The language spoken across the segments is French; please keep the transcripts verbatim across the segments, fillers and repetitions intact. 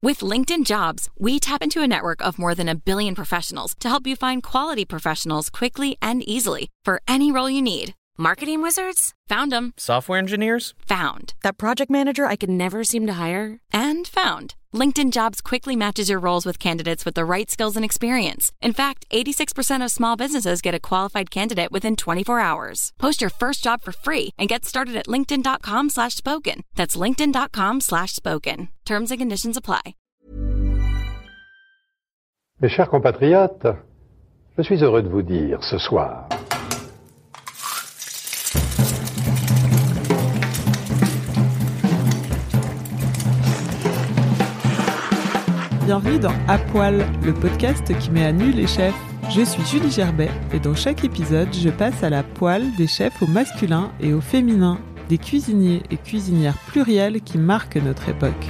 With LinkedIn Jobs, we tap into a network of more than a billion professionals to help you find quality professionals quickly and easily for any role you need. Marketing wizards? Found them. Software engineers? Found. That project manager I could never seem to hire? And found. LinkedIn Jobs quickly matches your roles with candidates with the right skills and experience. In fact, eighty-six percent of small businesses get a qualified candidate within twenty-four hours. Post your first job for free and get started at linkedin.com slash spoken. That's linkedin.com slash spoken. Terms and conditions apply. Mes chers compatriotes, je suis heureux de vous dire ce soir... Bienvenue dans À Poil, le podcast qui met à nu les chefs. Je suis Julie Gerbet et dans chaque épisode, je passe à la poêle des chefs au masculin et au féminin, des cuisiniers et cuisinières pluriels qui marquent notre époque.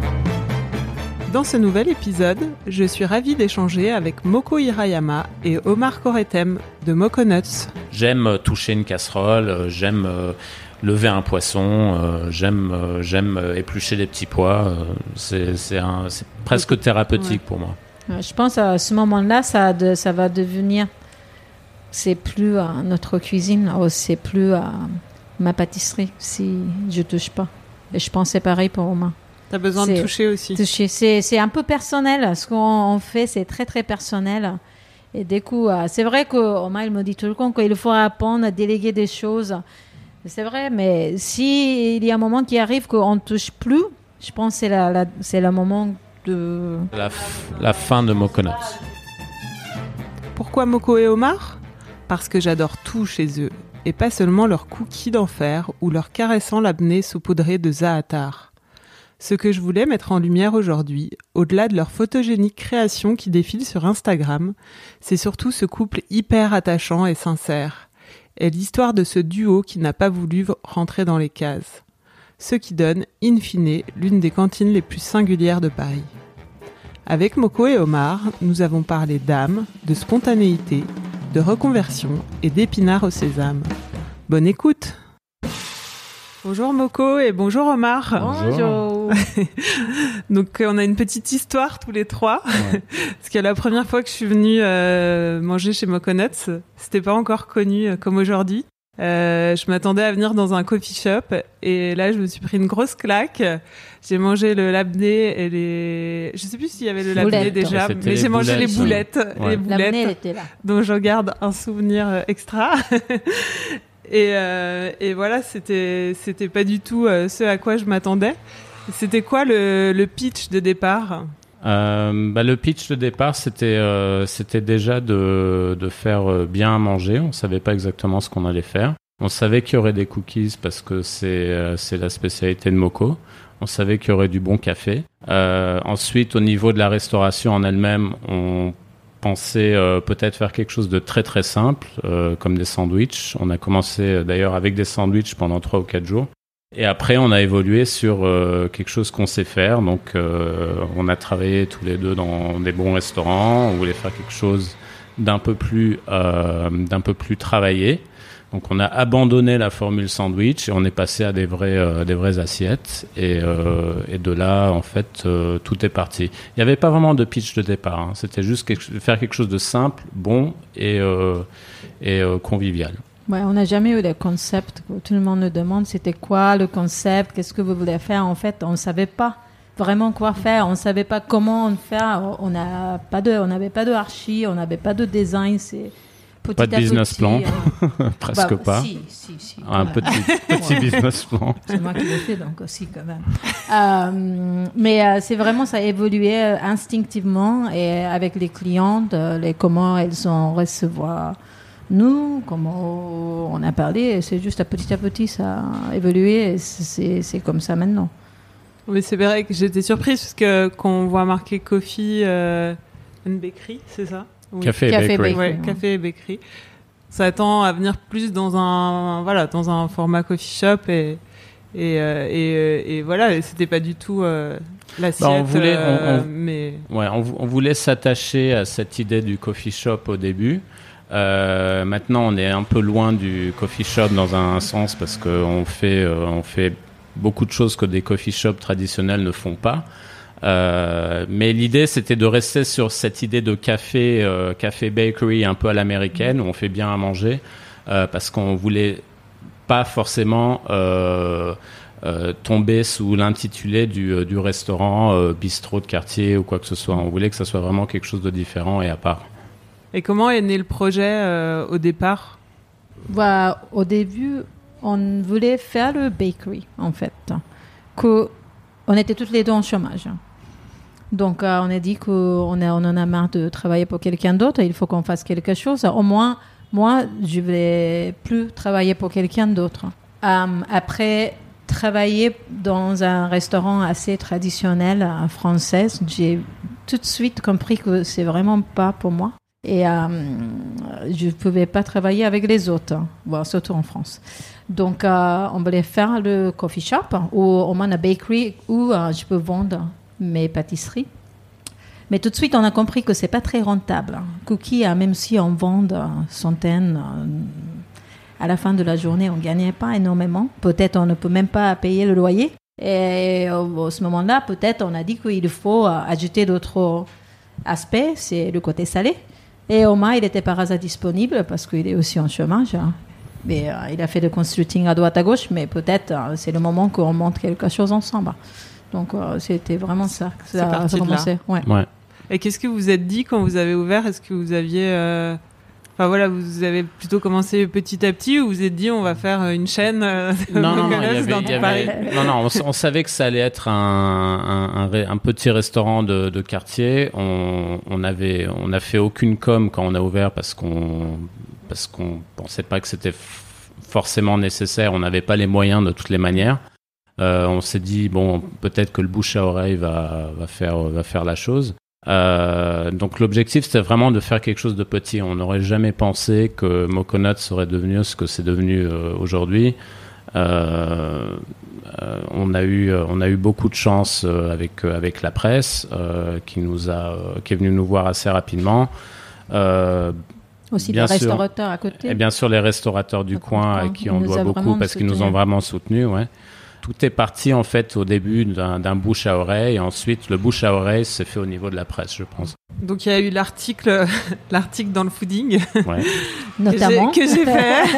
Dans ce nouvel épisode, je suis ravie d'échanger avec Moko Hirayama et Omar Koretem de Moconuts. J'aime toucher une casserole, j'aime euh, lever un poisson, euh, j'aime, euh, j'aime éplucher des petits pois. Euh, c'est, c'est, un, c'est presque thérapeutique ouais. pour moi. Je pense à ce moment-là, ça, de, ça va devenir... C'est plus euh, notre cuisine, oh, c'est plus euh, ma pâtisserie si je touche pas. Et je pense que c'est pareil pour Omar. T'as besoin c'est, de toucher aussi. Toucher, c'est, c'est un peu personnel. Ce qu'on on fait, c'est très, très personnel. Et du coup, euh, c'est vrai qu'Omar, il me dit tout le temps qu'il faut apprendre à déléguer des choses. C'est vrai, mais s'il y a un moment qui arrive qu'on ne touche plus, je pense que c'est, la, la, c'est le moment de... La, f- la fin de Moconuts. Pourquoi Moko et Omar ? Parce que j'adore tout chez eux. Et pas seulement leurs cookies d'enfer ou leur caressant labné saupoudré de za'atar. Ce que je voulais mettre en lumière aujourd'hui, au-delà de leur photogénique création qui défile sur Instagram, c'est surtout ce couple hyper attachant et sincère. Et l'histoire de ce duo qui n'a pas voulu rentrer dans les cases. Ce qui donne, in fine, l'une des cantines les plus singulières de Paris. Avec Moko et Omar, nous avons parlé d'âme, de spontanéité, de reconversion et d'épinards au sésame. Bonne écoute! Bonjour Moko et bonjour Omar. Bonjour. Donc on a une petite histoire tous les trois. Ouais. Parce que la première fois que je suis venue euh, manger chez Moconuts, c'était pas encore connu comme aujourd'hui. Euh, je m'attendais à venir dans un coffee shop et là je me suis pris une grosse claque. J'ai mangé le labné et les... Je sais plus s'il y avait le labné déjà, mais, mais j'ai mangé les boulettes. Ouais. Les boulettes labné, elle était là. dont j'en garde un souvenir extra. Et, euh, et voilà, c'était, c'était pas du tout euh, ce à quoi je m'attendais. C'était quoi le, le pitch de départ ? euh, bah, Le pitch de départ, c'était, euh, c'était déjà de, de faire bien à manger. On savait pas exactement ce qu'on allait faire. On savait qu'il y aurait des cookies parce que c'est, euh, c'est la spécialité de Moko. On savait qu'il y aurait du bon café. Euh, ensuite, au niveau de la restauration en elle-même, on pensait euh, peut-être faire quelque chose de très très simple, euh, comme des sandwichs. On a commencé euh, d'ailleurs avec des sandwichs pendant trois ou quatre jours. Et après, on a évolué sur euh, quelque chose qu'on sait faire. Donc, euh, on a travaillé tous les deux dans des bons restaurants. On voulait faire quelque chose d'un peu plus, euh, d'un peu plus travaillé. Donc, on a abandonné la formule sandwich et on est passé à des vraies, euh, des vraies assiettes. Et, euh, et de là, en fait, euh, tout est parti. Il n'y avait pas vraiment de pitch de départ. Hein. C'était juste quelque, faire quelque chose de simple, bon et, euh, et euh, convivial. Ouais, on n'a jamais eu de concept. Tout le monde nous demande c'était quoi le concept, qu'est-ce que vous voulez faire. En fait, on ne savait pas vraiment quoi faire. On ne savait pas comment faire. On n'a pas de, on n'avait pas de archi, on n'avait pas de design. C'est Petit pas de business petit, plan, euh... presque bah, pas. Si, si, si. Un ouais. petit, petit ouais. business plan. C'est moi qui l'ai fait, donc aussi quand même. euh, mais euh, c'est vraiment, ça a évolué euh, instinctivement et avec les clientes, euh, les, comment elles ont recevoir nous, comment on a parlé. Et c'est juste à petit à petit, ça a évolué et c'est, c'est comme ça maintenant. Oui, c'est vrai que j'étais surprise parce que quand on voit marqué Coffee euh, and Bakery, c'est ça ? Oui. Café et Café bakery. Ouais, café et bakery. Ça tend à venir plus dans un, voilà, dans un format coffee shop et, et, euh, et, et voilà, c'était pas du tout euh, l'assiette. Bah on voulait, euh, on, on, mais... ouais, on, on voulait s'attacher à cette idée du coffee shop au début. Euh, maintenant, on est un peu loin du coffee shop dans un sens parce qu'on fait, euh, on fait beaucoup de choses que des coffee shops traditionnels ne font pas. Euh, mais l'idée, c'était de rester sur cette idée de café, euh, café bakery un peu à l'américaine, où on fait bien à manger, euh, parce qu'on voulait pas forcément euh, euh, tomber sous l'intitulé du, du restaurant euh, bistrot de quartier ou quoi que ce soit. On voulait que ça soit vraiment quelque chose de différent et à part. Et comment est né le projet euh, au départ ? Bah, au début, on voulait faire le bakery, en fait. Que on était toutes les deux en chômage. Donc, euh, on a dit qu'on a, on en a marre de travailler pour quelqu'un d'autre. Il faut qu'on fasse quelque chose. Au moins, moi, je ne voulais plus travailler pour quelqu'un d'autre. Euh, après, travailler dans un restaurant assez traditionnel euh, français, j'ai tout de suite compris que c'est vraiment pas pour moi. Et euh, je ne pouvais pas travailler avec les autres, bon, surtout en France. Donc, euh, on voulait faire le coffee shop ou au moins la bakery où euh, je peux vendre mes pâtisseries. Mais tout de suite, on a compris que ce n'est pas très rentable. Cookies, même si on vend centaines, à la fin de la journée, on ne gagnait pas énormément. Peut-être on ne peut même pas payer le loyer. Et à ce moment-là, peut-être on a dit qu'il faut ajouter d'autres aspects, c'est le côté salé. Et Omar, il était par hasard disponible parce qu'il est aussi en chômage. Mais, euh, il a fait du consulting à droite à gauche, mais peut-être euh, c'est le moment qu'on monte quelque chose ensemble. Donc, euh, c'était vraiment ça que ça a commencé. Ouais. Ouais. Et qu'est-ce que vous vous êtes dit quand vous avez ouvert ? Est-ce que vous aviez... Euh... Enfin voilà, vous avez plutôt commencé petit à petit ou vous vous êtes dit on va faire une chaîne euh, non, non, non, il y avait, dans il y Paris. avait, non, non, on, on savait que ça allait être un, un, un, un petit restaurant de, de quartier. On, on avait, on a fait aucune com quand on a ouvert parce qu'on, parce qu'on pensait pas que c'était f- forcément nécessaire. On n'avait pas les moyens de toutes les manières. Euh, on s'est dit bon, peut-être que le bouche à oreille va, va faire, va faire la chose. Euh, donc l'objectif c'était vraiment de faire quelque chose de petit. On n'aurait jamais pensé que Moconuts serait devenu ce que c'est devenu euh, aujourd'hui. Euh, euh, on a eu on a eu beaucoup de chance euh, avec euh, avec la presse euh, qui nous a euh, qui est venue nous voir assez rapidement. Euh, Aussi les restaurateurs à côté. Et bien sûr les restaurateurs du coin à qui on doit beaucoup parce qu'ils nous ont vraiment soutenus. Ouais. Tout est parti en fait au début d'un, d'un bouche à oreille et ensuite le bouche à oreille s'est fait au niveau de la presse, je pense. Donc il y a eu l'article, l'article dans le Fooding, ouais. Notamment que j'ai, que j'ai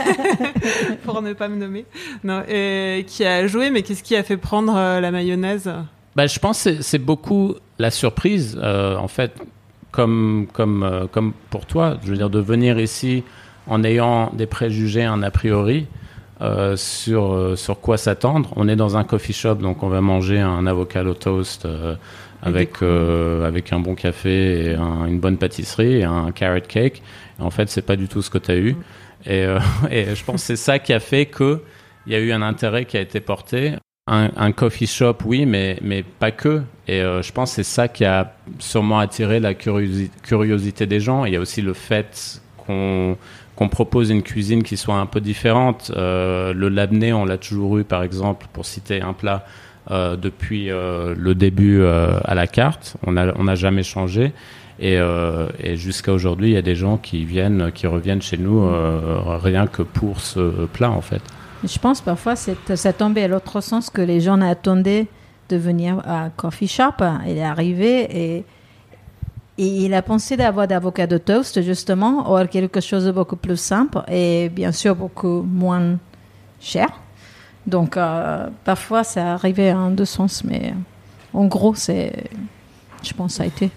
fait pour ne pas me nommer, non, et qui a joué. Mais qu'est-ce qui a fait prendre euh, la mayonnaise ? Bah, je pense que c'est, c'est beaucoup la surprise euh, en fait, comme comme euh, comme pour toi, je veux dire de venir ici en ayant des préjugés, un a priori. Euh, sur, euh, sur quoi s'attendre. On est dans un coffee shop, donc on va manger un avocado toast euh, avec, euh, avec un bon café et un, une bonne pâtisserie et un carrot cake. Et en fait, c'est pas du tout ce que tu as eu. Et, euh, et je pense que c'est ça qui a fait qu'il y a eu un intérêt qui a été porté. Un, un coffee shop, oui, mais, mais pas que. Et euh, je pense que c'est ça qui a sûrement attiré la curiosi- curiosité des gens. Il y a aussi le fait qu'on... qu'on propose une cuisine qui soit un peu différente. Euh, le labné, on l'a toujours eu, par exemple, pour citer un plat, euh, depuis euh, le début euh, à la carte. On n'a on a jamais changé. Et, euh, et jusqu'à aujourd'hui, il y a des gens qui viennent, qui reviennent chez nous euh, rien que pour ce plat, en fait. Je pense parfois que ça tombait à l'autre sens que les gens attendaient de venir à coffee shop. Il est arrivé et... Et il a pensé d'avoir d'avocado toast, justement, ou quelque chose de beaucoup plus simple et bien sûr beaucoup moins cher. Donc, euh, parfois, ça arrivait en deux sens, mais en gros, c'est, je pense, ça a été.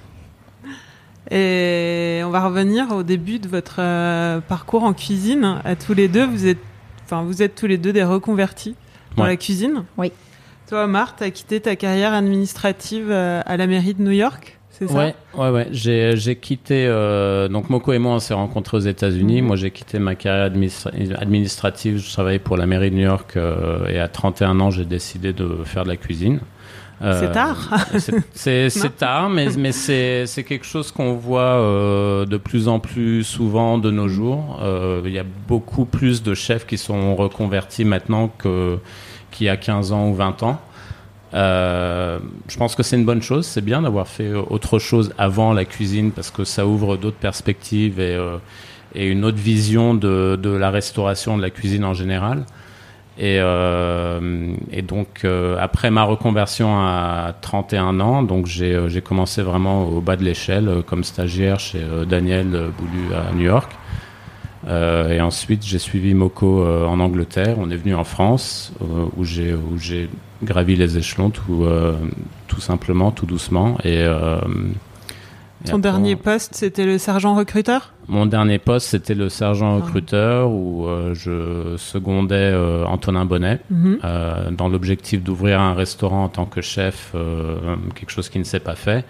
Et on va revenir au début de votre euh, parcours en cuisine. À tous les deux, vous êtes, enfin, vous êtes tous les deux des reconvertis dans ouais. la cuisine. Oui. Toi, Omar, tu as quitté ta carrière administrative euh, à la mairie de New York. C'est ça ? Ouais, ouais, ouais. J'ai, j'ai quitté. Euh, donc, Moko et moi, on s'est rencontrés aux États-Unis. Mmh. Moi, j'ai quitté ma carrière administra- administrative. Je travaillais pour la mairie de New York euh, et à trente et un ans, j'ai décidé de faire de la cuisine. Euh, c'est tard. c'est c'est, c'est tard, mais, mais c'est, c'est quelque chose qu'on voit euh, de plus en plus souvent de nos jours. Euh, il y a beaucoup plus de chefs qui sont reconvertis maintenant que, qu'il y a quinze ans ou vingt ans. Euh, je pense que c'est une bonne chose, c'est bien d'avoir fait autre chose avant la cuisine parce que ça ouvre d'autres perspectives et, euh, et une autre vision de, de la restauration, de la cuisine en général. Et, euh, et donc, euh, après ma reconversion à trente et un ans, donc j'ai, j'ai commencé vraiment au bas de l'échelle, euh, comme stagiaire chez euh, Daniel Boulu à New York. Euh, et ensuite, j'ai suivi Moko euh, en Angleterre. On est venu en France, euh, où, j'ai, où j'ai gravi les échelons tout, euh, tout simplement, tout doucement. Et, euh, et Ton après, dernier on... poste, c'était le sergent recruteur ? Mon dernier poste, c'était le sergent recruteur, où euh, je secondais euh, Antonin Bonnet, mm-hmm. euh, dans l'objectif d'ouvrir un restaurant en tant que chef, euh, quelque chose qu'il ne s'est pas fait.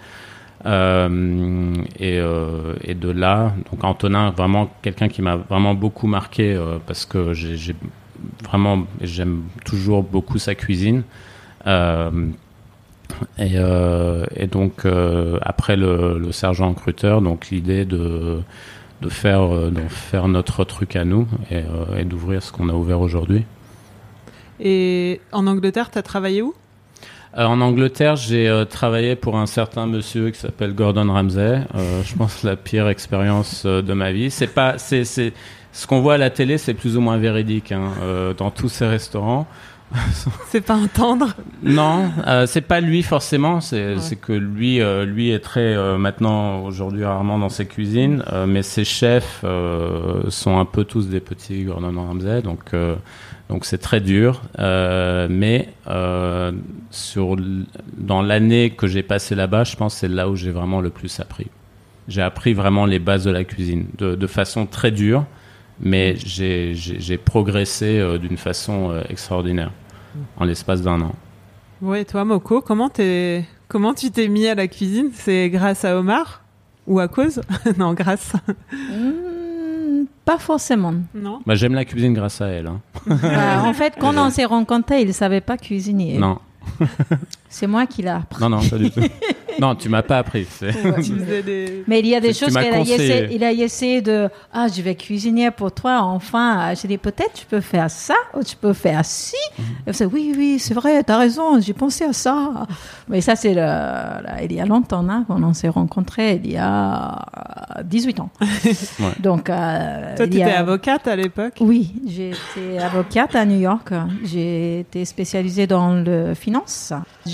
Euh, et, euh, et de là, donc Antonin, vraiment quelqu'un qui m'a vraiment beaucoup marqué, euh, parce que j'ai, j'ai vraiment, j'aime toujours beaucoup sa cuisine. Euh, et, euh, et donc, euh, après le, le sergent recruteur, donc l'idée de de faire, de faire notre truc à nous et, euh, et d'ouvrir ce qu'on a ouvert aujourd'hui. Et en Angleterre, tu as travaillé où ? euh, En Angleterre, j'ai euh, travaillé pour un certain monsieur qui s'appelle Gordon Ramsay. Euh, je pense la pire expérience euh, de ma vie. C'est pas, c'est, c'est, ce qu'on voit à la télé, c'est plus ou moins véridique, hein, euh, dans tous ces restaurants. C'est pas un tendre ? Non, euh, c'est pas lui forcément. C'est, ouais. c'est que lui, euh, lui est très euh, maintenant aujourd'hui rarement dans ses cuisines, euh, mais ses chefs euh, sont un peu tous des petits Gordon Ramsay, donc euh, donc c'est très dur. Euh, mais euh, sur dans l'année que j'ai passée là-bas, je pense que c'est là où j'ai vraiment le plus appris. J'ai appris vraiment les bases de la cuisine, de, de façon très dure. Mais j'ai, j'ai, j'ai progressé euh, d'une façon euh, extraordinaire en l'espace d'un an. Ouais, toi, Moko, comment, t'es... comment tu t'es mis à la cuisine ? C'est grâce à Omar ? Ou à cause ? Non, grâce. Mmh, pas forcément. Non. Bah, j'aime la cuisine grâce à elle. Hein. Bah, en fait, quand on s'est rencontrés, il ne savait pas cuisiner. Non. C'est moi qui l'ai appris. Non, non, pas du tout. Non, tu m'as pas appris. C'est... Ouais, tu faisais des... Mais il y a des tu choses m'as qu'il a conseillé. essayé, il a essayé de « Ah, je vais cuisiner pour toi, enfin. » J'ai dit « Peut-être tu peux faire ça ou tu peux faire ci. Mm-hmm. » Il dit « Oui, oui, c'est vrai, t'as raison, j'ai pensé à ça. » Mais ça, c'est le, là, il y a longtemps, hein, quand on s'est rencontrés, il y a dix-huit ans. Ouais. Donc, euh, toi, tu étais a... avocate à l'époque ? Oui, j'étais avocate à New York. J'ai été spécialisée dans le finance.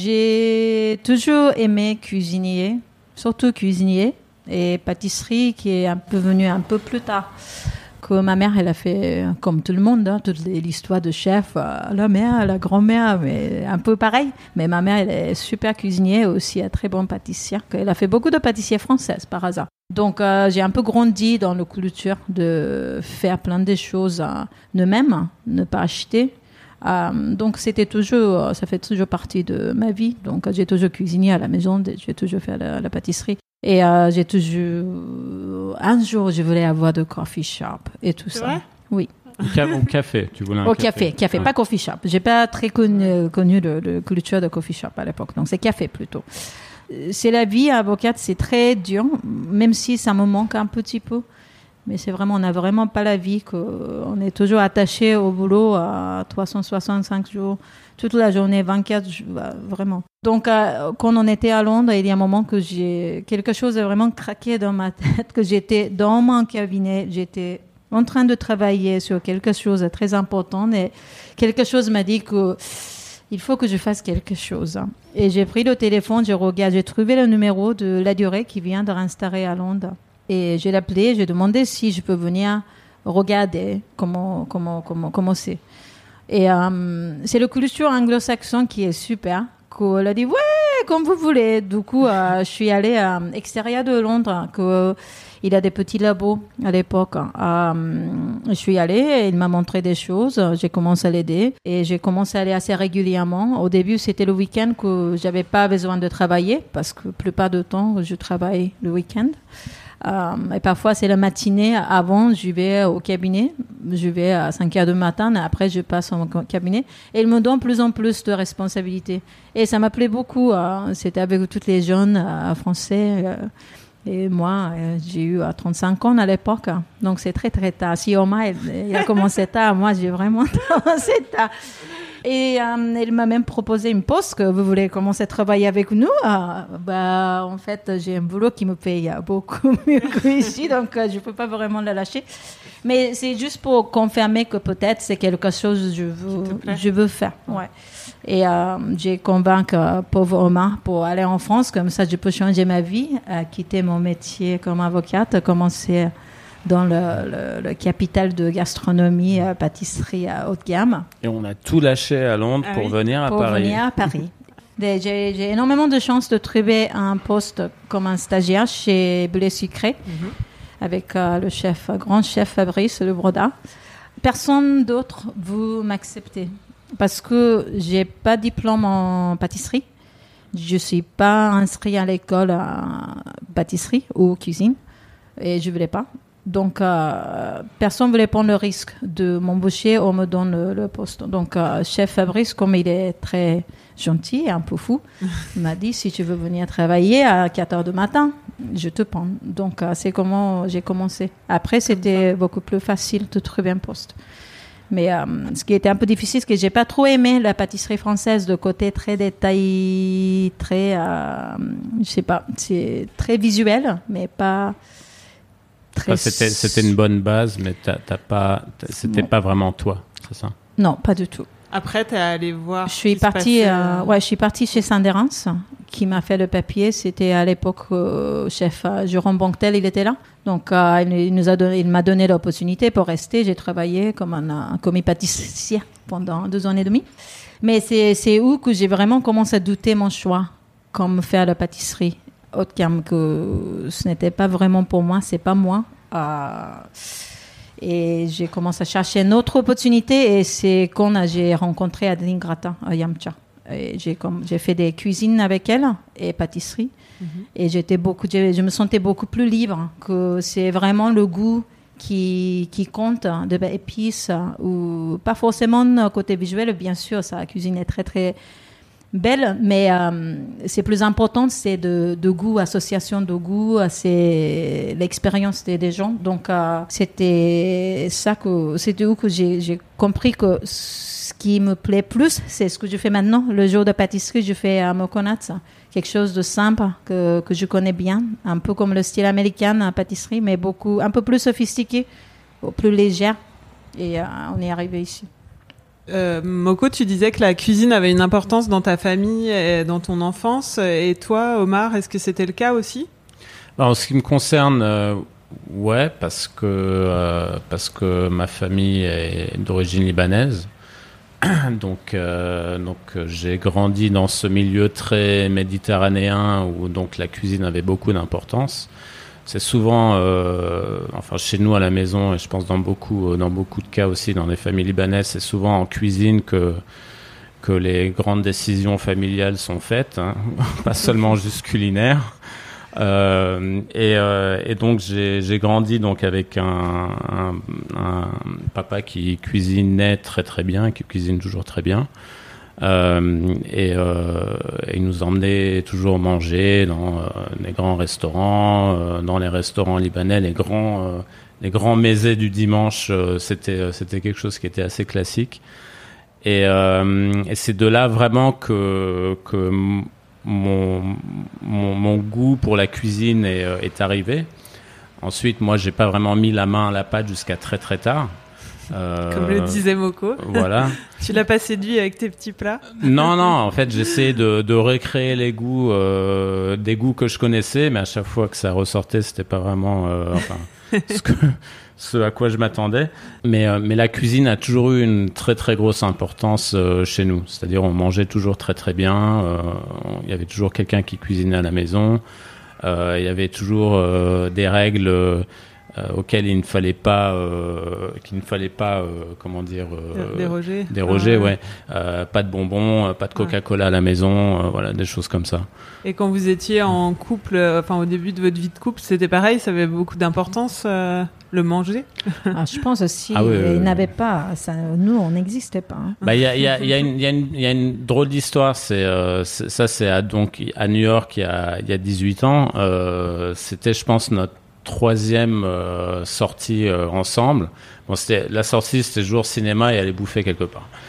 J'ai toujours aimé cuisiner, surtout cuisiner et pâtisserie qui est un peu venue un peu plus tard. Que ma mère, elle a fait comme tout le monde, hein, toute l'histoire de chef, euh, la mère, la grand-mère, mais un peu pareil. Mais ma mère, elle est super cuisinière aussi, elle est très bonne pâtissière. Elle a fait beaucoup de pâtissiers françaises par hasard. Donc euh, j'ai un peu grandi dans la culture de faire plein de choses euh, nous-mêmes, ne pas acheter. Euh, donc c'était toujours, ça fait toujours partie de ma vie. Donc j'ai toujours cuisiné à la maison, j'ai toujours fait la, la pâtisserie. Et euh, j'ai toujours, un jour, je voulais avoir de coffee shop et tout c'est ça. Vrai oui. Au, ca- au café, tu voulais un Au café. café, café, Ouais. pas coffee shop. J'ai pas très connu, connu de, de culture de coffee shop à l'époque. Donc c'est café plutôt. C'est la vie avocate, c'est très dur, même si ça me manque un petit peu. Mais c'est vraiment, on n'a vraiment pas la vie, qu'on est toujours attaché au boulot à trois cent soixante-cinq jours, toute la journée, vingt-quatre jours, vraiment. Donc, euh, quand on était à Londres, il y a un moment que j'ai, quelque chose a vraiment craqué dans ma tête, que j'étais dans mon cabinet, j'étais en train de travailler sur quelque chose de très important et quelque chose m'a dit que il faut que je fasse quelque chose. Et j'ai pris le téléphone, j'ai regardé, j'ai trouvé le numéro de La Durée qui vient de réinstaller à Londres. Et j'ai appelé, j'ai demandé si je peux venir regarder comment, comment, comment, comment c'est. Et euh, c'est le culture anglo-saxon qui est super. Elle a dit, ouais, comme vous voulez. Du coup, euh, je suis allée à l'extérieur de Londres, que, il a des petits labos à l'époque. Euh, je suis allée et il m'a montré des choses. J'ai commencé à l'aider et j'ai commencé à aller assez régulièrement. Au début, c'était le week-end que j'avais pas besoin de travailler parce que la plupart du temps, je travaille le week-end. Euh, et parfois, c'est la matinée. Avant, je vais au cabinet. Je vais à cinq heures du matin. Et après, je passe au cabinet. Et il me donne plus en plus de responsabilités. Et ça m'appelait beaucoup. Euh, c'était avec tous les jeunes euh, français. Euh, et moi, euh, j'ai eu euh, trente-cinq ans à l'époque. Donc, c'est très, très tard. Si Omar, il, il a commencé tard, moi, j'ai vraiment commencé tard. Et euh, il m'a même proposé une poste que vous voulez commencer à travailler avec nous. Euh, bah, en fait, j'ai un boulot qui me paye beaucoup mieux qu'ici, donc euh, je ne peux pas vraiment la lâcher. Mais c'est juste pour confirmer que peut-être c'est quelque chose que je veux, je veux faire. Ouais. Et euh, j'ai convaincu euh, pauvre Omar pour aller en France, comme ça je peux changer ma vie, euh, quitter mon métier comme avocate, commencer dans le, le, le capital de gastronomie, euh, pâtisserie à haute gamme. Et on a tout lâché à Londres ah pour oui. venir à pour Paris. Pour venir à Paris. J'ai, j'ai énormément de chance de trouver un poste comme un stagiaire chez Blé Sucré, mm-hmm. avec euh, le chef, grand chef Fabrice Le Broda. Personne d'autre veut m'accepter parce que j'ai pas de diplôme en pâtisserie. Je suis pas inscrite à l'école à pâtisserie ou cuisine et je voulais pas. Donc, euh, personne ne voulait prendre le risque de m'embaucher ou me donner le, le poste. Donc, euh, chef Fabrice, comme il est très gentil et un peu fou, il m'a dit, si tu veux venir travailler à quatre heures du matin, je te prends. Donc, euh, c'est comment j'ai commencé. Après, c'était beaucoup plus facile de trouver un poste. Mais euh, ce qui était un peu difficile, c'est que je n'ai pas trop aimé la pâtisserie française, de côté très détaillé, très, euh, je sais pas, c'est très visuel, mais pas... Enfin, c'était, c'était une bonne base, mais t'as, t'as pas, t'as, c'était non. pas vraiment toi, c'est ça? Non, pas du tout. Après, t'es allée voir. Je suis partie, euh, ouais, je suis partie chez Saint-Dérance, qui m'a fait le papier. C'était à l'époque euh, chef euh, Jérôme Bonquetel, il était là. Donc, euh, il, il nous a donné, il m'a donné l'opportunité pour rester. J'ai travaillé comme un, un commis pâtissier pendant deux ans et demi. Mais c'est, c'est où que j'ai vraiment commencé à douter mon choix, comme faire la pâtisserie haut de gamme, que ce n'était pas vraiment pour moi, c'est pas moi. Euh, et j'ai commencé à chercher une autre opportunité et c'est quand j'ai rencontré Adeline Gratin à Yamcha. Et j'ai, comme, j'ai fait des cuisines avec elle et pâtisserie. Mm-hmm. Et j'étais beaucoup, je, je me sentais beaucoup plus libre, que c'est vraiment le goût qui, qui compte, de épices, ou pas forcément côté visuel, bien sûr, sa cuisine est très très belle, mais euh, c'est plus important, c'est de, de goût, association de goût, c'est l'expérience des, des gens. Donc euh, c'était ça que c'était où que j'ai, j'ai compris que ce qui me plaît plus, c'est ce que je fais maintenant. Le jour de pâtisserie, je fais à Mokonats, quelque chose de simple que que je connais bien, un peu comme le style américain à pâtisserie, mais beaucoup un peu plus sophistiqué, plus légère. Et euh, on est arrivé ici. Euh, Moko, tu disais que la cuisine avait une importance dans ta famille et dans ton enfance. Et toi, Omar, est-ce que c'était le cas aussi ? En ce qui me concerne, euh, ouais, parce que, euh, parce que ma famille est d'origine libanaise. Donc, euh, donc j'ai grandi dans ce milieu très méditerranéen où donc la cuisine avait beaucoup d'importance. C'est souvent, euh, enfin chez nous à la maison, et je pense dans beaucoup, dans beaucoup de cas aussi dans les familles libanaises, c'est souvent en cuisine que que les grandes décisions familiales sont faites, hein, pas seulement juste culinaires. Euh, et, euh, et donc j'ai, j'ai grandi donc avec un, un, un papa qui cuisinait très très bien, qui cuisine toujours très bien. Euh, et, euh, et il nous emmenait toujours manger dans euh, des grands restaurants, euh, dans les restaurants libanais, les grands, euh, les grands mésés du dimanche, euh, c'était, c'était quelque chose qui était assez classique. Et, euh, et c'est de là vraiment que, que mon, mon, mon goût pour la cuisine est, est arrivé. Ensuite, moi, j'ai pas vraiment mis la main à la pâte jusqu'à très très tard. Euh, Comme le disait Moko. Voilà. Tu l'as pas séduit avec tes petits plats ? Non, non. En fait, j'essayais de, de recréer les goûts, euh, des goûts que je connaissais, mais à chaque fois que ça ressortait, c'était pas vraiment, euh, enfin, ce que, ce à quoi je m'attendais. Mais, euh, mais la cuisine a toujours eu une très très grosse importance euh, chez nous. C'est-à-dire, on mangeait toujours très très bien. Il euh, y avait toujours quelqu'un qui cuisinait à la maison. Il euh, y avait toujours euh, des règles. Euh, Euh, auquel il ne fallait pas, euh, qu'il ne fallait pas, euh, comment dire, euh, déroger. Déroger, ah, ouais. Euh, pas de bonbons, pas de Coca-Cola à la maison, euh, voilà, des choses comme ça. Et quand vous étiez en couple, enfin au début de votre vie de couple, c'était pareil, ça avait beaucoup d'importance, euh, le manger. Ah, je pense aussi, ah, oui, il oui, n'avait pas, ça, nous on n'existait pas. Hein. Bah il y a, il y a, il y a une, il y a une, il y a une drôle d'histoire. C'est, euh, c'est ça, c'est à, donc à New York il y a, il y a dix-huit ans. Euh, c'était, je pense, notre troisième euh, sortie euh, ensemble. Bon, c'était la sortie, c'était jour cinéma et aller bouffer quelque part.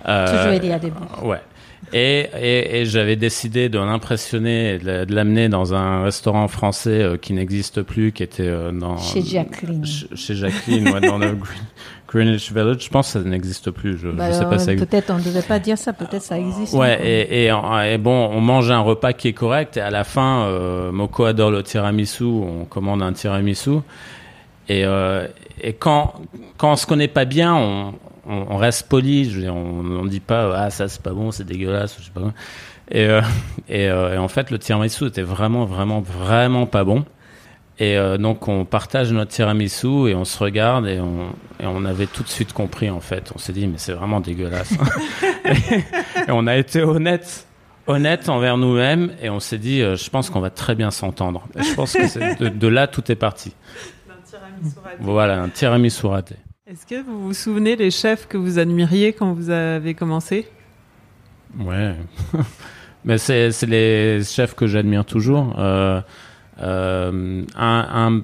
Euh, Toujours il y a des bouts. Ouais. Et, et, et j'avais décidé de l'impressionner et de, de l'amener dans un restaurant français euh, qui n'existe plus, qui était euh, dans... Chez Jacqueline. Ch- chez Jacqueline, ouais, dans le Green, Greenwich Village. Je pense que ça n'existe plus. Je, bah je sais alors, pas ça. Peut-être on ne devait pas dire ça, peut-être ça existe. Ouais, et, et, et bon, on mange un repas qui est correct, et à la fin, euh, Moko adore le tiramisu, on commande un tiramisu. Et, euh, et quand, quand on se connaît pas bien, on... On, on reste poli, je veux dire, on ne dit pas ah ça c'est pas bon, c'est dégueulasse, je sais pas quoi. Et, euh, et, euh, et en fait le tiramisu était vraiment vraiment vraiment pas bon. Et euh, donc on partage notre tiramisu et on se regarde et on, et on avait tout de suite compris en fait. On s'est dit mais c'est vraiment dégueulasse. et, et on a été honnête, honnête envers nous-mêmes et on s'est dit euh, je pense qu'on va très bien s'entendre. Et je pense que c'est de, de là tout est parti. Un tiramisu raté. Voilà, un tiramisu raté. Est-ce que vous vous souvenez des chefs que vous admiriez quand vous avez commencé ? Ouais, mais c'est, c'est les chefs que j'admire toujours. Euh, euh, un, un,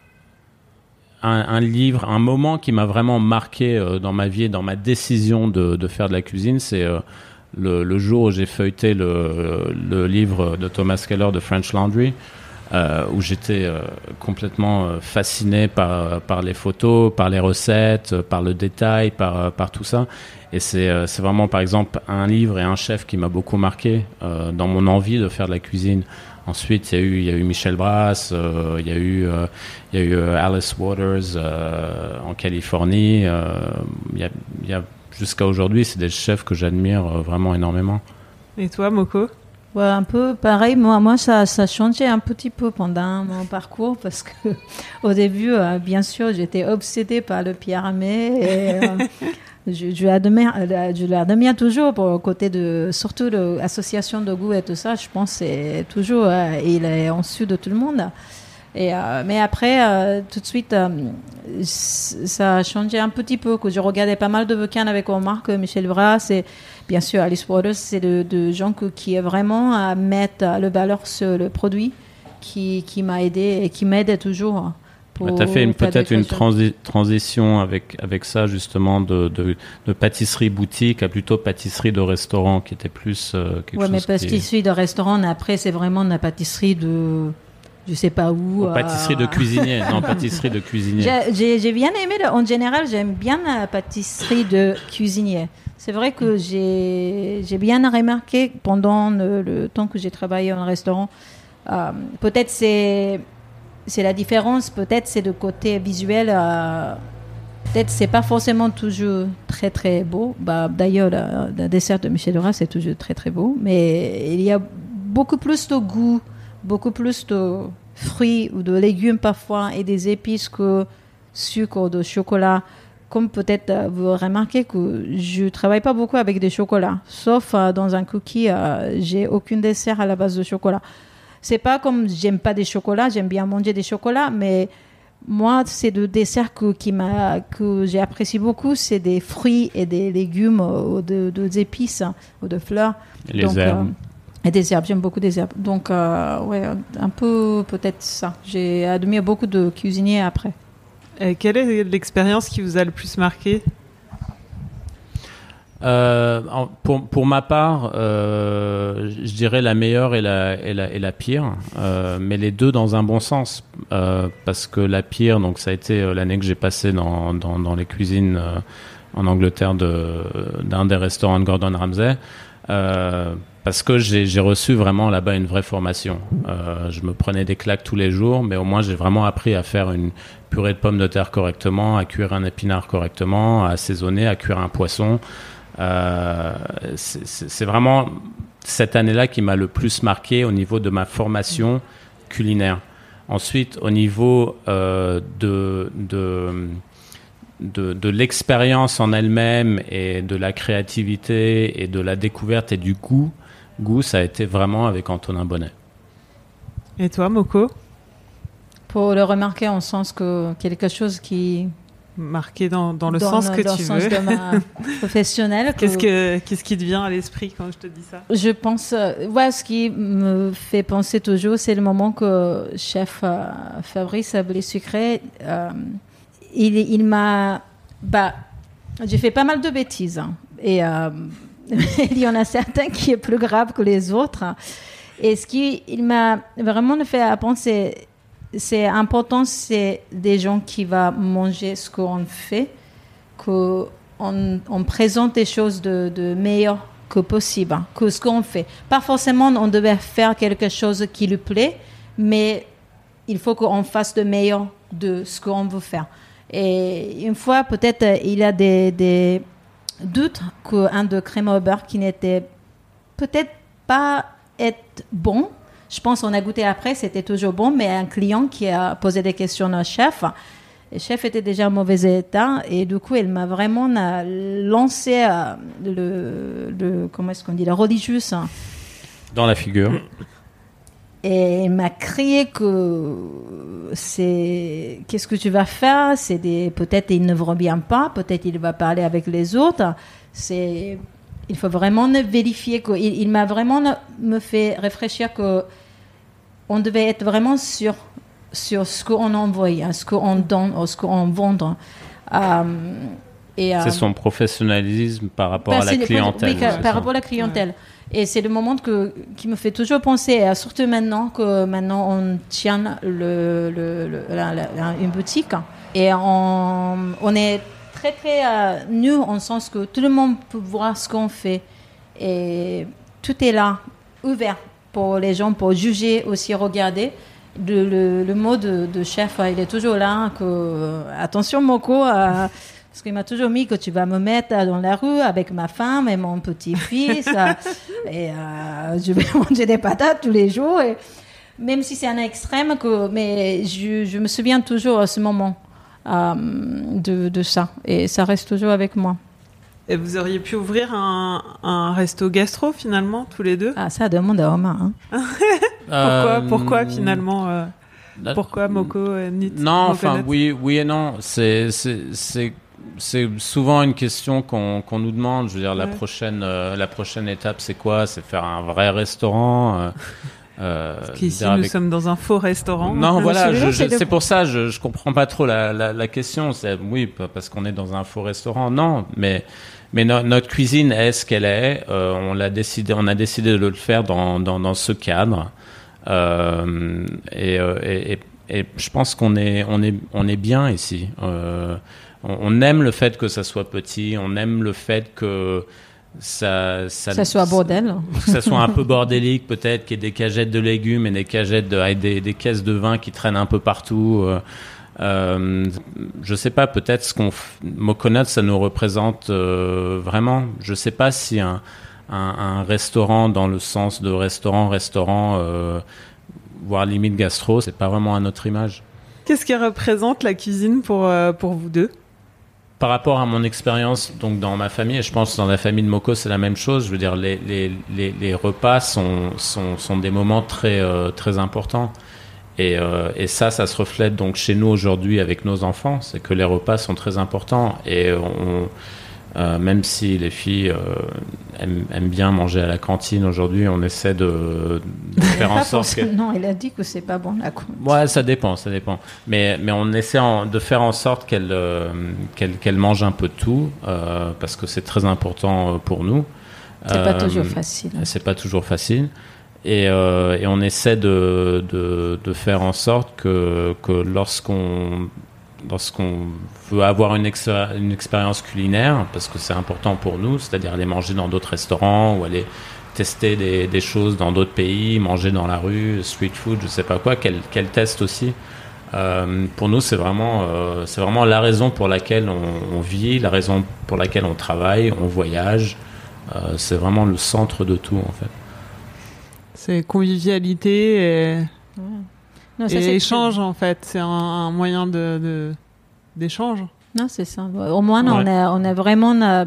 un, un livre, un moment qui m'a vraiment marqué euh, dans ma vie et dans ma décision de, de faire de la cuisine, c'est euh, le, le jour où j'ai feuilleté le, le livre de Thomas Keller de French Laundry. Euh, où j'étais euh, complètement euh, fasciné par, par les photos, par les recettes, euh, par le détail, par, euh, par tout ça. Et c'est, euh, c'est vraiment, par exemple, un livre et un chef qui m'a beaucoup marqué euh, dans mon envie de faire de la cuisine. Ensuite, il y a eu, il y a eu Michel Brasse, euh, il y a eu, euh, il y a eu euh, Alice Waters euh, en Californie. Euh, il y a, il y a, jusqu'à aujourd'hui, c'est des chefs que j'admire euh, vraiment énormément. Et toi, Moko ? Ouais, un peu pareil. Moi, moi ça, ça changeait un petit peu pendant mon parcours parce que au début, euh, bien sûr, j'étais obsédée par le Pierre Hermé et euh, je, je l'admire, je l'admire toujours pour le côté de, surtout l'association de goût et tout ça. Je pense que c'est toujours, euh, il est en dessus de tout le monde. Et, euh, mais après, euh, tout de suite, euh, ça a changé un petit peu. Que je regardais pas mal de bouquins avec Omar, Michel Brasse et bien sûr Alice Waters. C'est de, de gens que, qui est vraiment à mettre le valeur sur le produit, qui, qui m'a aidé et qui m'aide toujours. Tu as fait une, peut-être une transi- transition avec, avec ça, justement, de, de, de pâtisserie boutique à plutôt pâtisserie de restaurant, qui était plus euh, quelque ouais, chose. Oui, mais pâtisserie qui... de restaurant, après, c'est vraiment de la pâtisserie de. Je sais pas où. Oh, pâtisserie euh... de cuisinier, non, pâtisserie de cuisinier. J'ai, j'ai, j'ai bien aimé, en général, j'aime bien la pâtisserie de cuisinier. C'est vrai que j'ai, j'ai bien remarqué pendant le, le temps que j'ai travaillé en restaurant. Euh, peut-être c'est, c'est la différence, peut-être c'est le côté visuel. Euh, peut-être c'est pas forcément toujours très très beau. Bah, d'ailleurs, la, la dessert de Michel Leras c'est toujours très très beau, mais il y a beaucoup plus de goût, beaucoup plus de fruits ou de légumes parfois et des épices que sucre ou de chocolat. Comme peut-être euh, vous remarquez que je ne travaille pas beaucoup avec des chocolats, sauf euh, dans un cookie, euh, j'ai aucun dessert à la base de chocolat. C'est pas comme j'aime pas des chocolats, j'aime bien manger des chocolats, mais moi, c'est le dessert que, qui m'a, que j'ai apprécié beaucoup, c'est des fruits et des légumes ou de, de épices ou de fleurs. Et les Donc, herbes. Euh, Et des herbes, j'aime beaucoup des herbes. Donc, euh, ouais, un peu peut-être ça. J'ai admiré beaucoup de cuisiniers après. Et quelle est l'expérience qui vous a le plus marqué ? euh, pour, pour ma part, euh, je dirais la meilleure et la, et la, et la pire, euh, mais les deux dans un bon sens. Euh, parce que la pire, donc, ça a été l'année que j'ai passée dans, dans, dans les cuisines euh, en Angleterre de, d'un des restaurants de Gordon Ramsay. Euh, Parce que j'ai, j'ai reçu vraiment là-bas une vraie formation. Euh, je me prenais des claques tous les jours, mais au moins j'ai vraiment appris à faire une purée de pommes de terre correctement, à cuire un épinard correctement, à assaisonner, à cuire un poisson. Euh, c'est, c'est, c'est vraiment cette année-là qui m'a le plus marqué au niveau de ma formation culinaire. Ensuite, au niveau euh, de... de De, de l'expérience en elle-même et de la créativité et de la découverte et du goût, goût ça a été vraiment avec Antonin Bonnet. Et toi, Moko ? Pour le remarquer en sens que quelque chose qui... Marqué dans, dans le dans sens le, que dans tu le sens veux. de ma professionnelle. Que qu'est-ce, que, qu'est-ce qui te vient à l'esprit quand je te dis ça ? Je pense... Euh, ouais, ce qui me fait penser toujours, c'est le moment que chef euh, Fabrice Blé-Sucré... Euh, Il, il m'a... Bah, j'ai fait pas mal de bêtises. Hein. et euh, il y en a certains qui est plus grave que les autres. Et ce qui il m'a vraiment fait penser, c'est important, c'est des gens qui vont manger ce qu'on fait, qu'on on présente des choses de, de meilleures que possible, que ce qu'on fait. Pas forcément on devait faire quelque chose qui lui plaît, mais il faut qu'on fasse de meilleur de ce qu'on veut faire. Et une fois, peut-être, il y a des, des doutes qu'un de crème au beurre qui n'était peut-être pas être bon. Je pense qu'on a goûté après, c'était toujours bon, mais un client qui a posé des questions au chef, le chef était déjà en mauvais état, et du coup, elle m'a vraiment lancé le, le comment est-ce qu'on dit, le religieux dans la figure. Et il m'a crié que c'est qu'est-ce que tu vas faire, c'est des peut-être il ne revient pas, peut-être il va parler avec les autres. C'est il faut vraiment vérifier que il, il m'a vraiment me fait réfléchir que on devait être vraiment sûr sur ce qu'on envoie, ce qu'on donne, ce qu'on vend. Euh, et, euh, c'est son professionnalisme par rapport bah, à la clientèle. Oui, par rapport à la clientèle. Ouais. Et c'est le moment que, qui me fait toujours penser, surtout maintenant que maintenant on tient le, le, le, la, la, une boutique. Et on, on est très, très euh, nu en sens que tout le monde peut voir ce qu'on fait. Et tout est là, ouvert pour les gens, pour juger, aussi regarder. Le, le, le mot de, de chef, il est toujours là. Que, attention, Moko, euh, parce qu'il m'a toujours mis que tu vas me mettre dans la rue avec ma femme et mon petit-fils. et euh, je vais manger des patates tous les jours. Et, même si c'est un extrême, que, mais je, je me souviens toujours à ce moment euh, de, de ça. Et ça reste toujours avec moi. Et vous auriez pu ouvrir un, un resto gastro finalement, tous les deux? Ah, ça demande à Romain. Hein. pourquoi, euh, pourquoi finalement euh, Pourquoi Moko euh, Nit Non, enfin oui, oui et non. C'est, c'est, c'est, c'est souvent une question qu'on, qu'on nous demande. Je veux dire, ouais. la prochaine, euh, la prochaine étape, c'est quoi? C'est faire un vrai restaurant. Euh, Euh, Parce qu'ici, nous avec... sommes dans un faux restaurant. Non, voilà, je, je, c'est pour ça, je, je comprends pas trop la, la, la question. C'est, oui, parce qu'on est dans un faux restaurant. Non, mais, mais no, notre cuisine est ce qu'elle est. Euh, on l'a décidé, on a décidé de le faire dans, dans, dans ce cadre. Euh, et, et, et, et je pense qu'on est, on est, on est bien ici. Euh, on, on aime le fait que ça soit petit. On aime le fait que Ça, ça, ça soit bordel. Que ça soit un peu bordélique, peut-être, qu'il y ait des cagettes de légumes et des cagettes de, des, des caisses de vin qui traînent un peu partout. Euh, euh, je sais pas, peut-être ce qu'on f... Mokonut, ça nous représente euh, vraiment. Je sais pas si un, un, un restaurant dans le sens de restaurant, restaurant, euh, voire limite gastro, c'est pas vraiment à notre image. Qu'est-ce qui représente la cuisine pour, euh, pour vous deux? Par rapport à mon expérience donc dans ma famille, et je pense que dans la famille de Moko c'est la même chose. Je veux dire, les les les, les repas sont sont sont des moments très euh, très importants. Et euh, et ça ça se reflète donc chez nous aujourd'hui avec nos enfants, c'est que les repas sont très importants. Et on euh, même si les filles euh, aiment, aiment bien manger à la cantine aujourd'hui, on essaie de, de faire en sorte que... Non, il a dit que c'est pas bon la cantine. Ouais, ça dépend, ça dépend. Mais mais on essaie en, de faire en sorte qu'elle euh, qu'elle qu'elle mange un peu de tout euh, parce que c'est très important pour nous. C'est euh, pas toujours facile. C'est pas toujours facile. Et, euh, et on essaie de, de de faire en sorte que que lorsqu'on lorsqu'on veut avoir une, ex- une expérience culinaire, parce que c'est important pour nous, c'est-à-dire aller manger dans d'autres restaurants ou aller tester des, des choses dans d'autres pays, manger dans la rue, street food, je sais pas quoi, qu'elle, qu'elle teste aussi. Euh, pour nous, c'est vraiment, euh, c'est vraiment la raison pour laquelle on, on vit, la raison pour laquelle on travaille, on voyage. Euh, c'est vraiment le centre de tout, en fait. C'est convivialité et... Ouais. Non, ça, et c'est échange, en fait. C'est un, un moyen de, de, d'échange. Non, c'est ça. Au moins, ouais. on, a, on a vraiment... On a...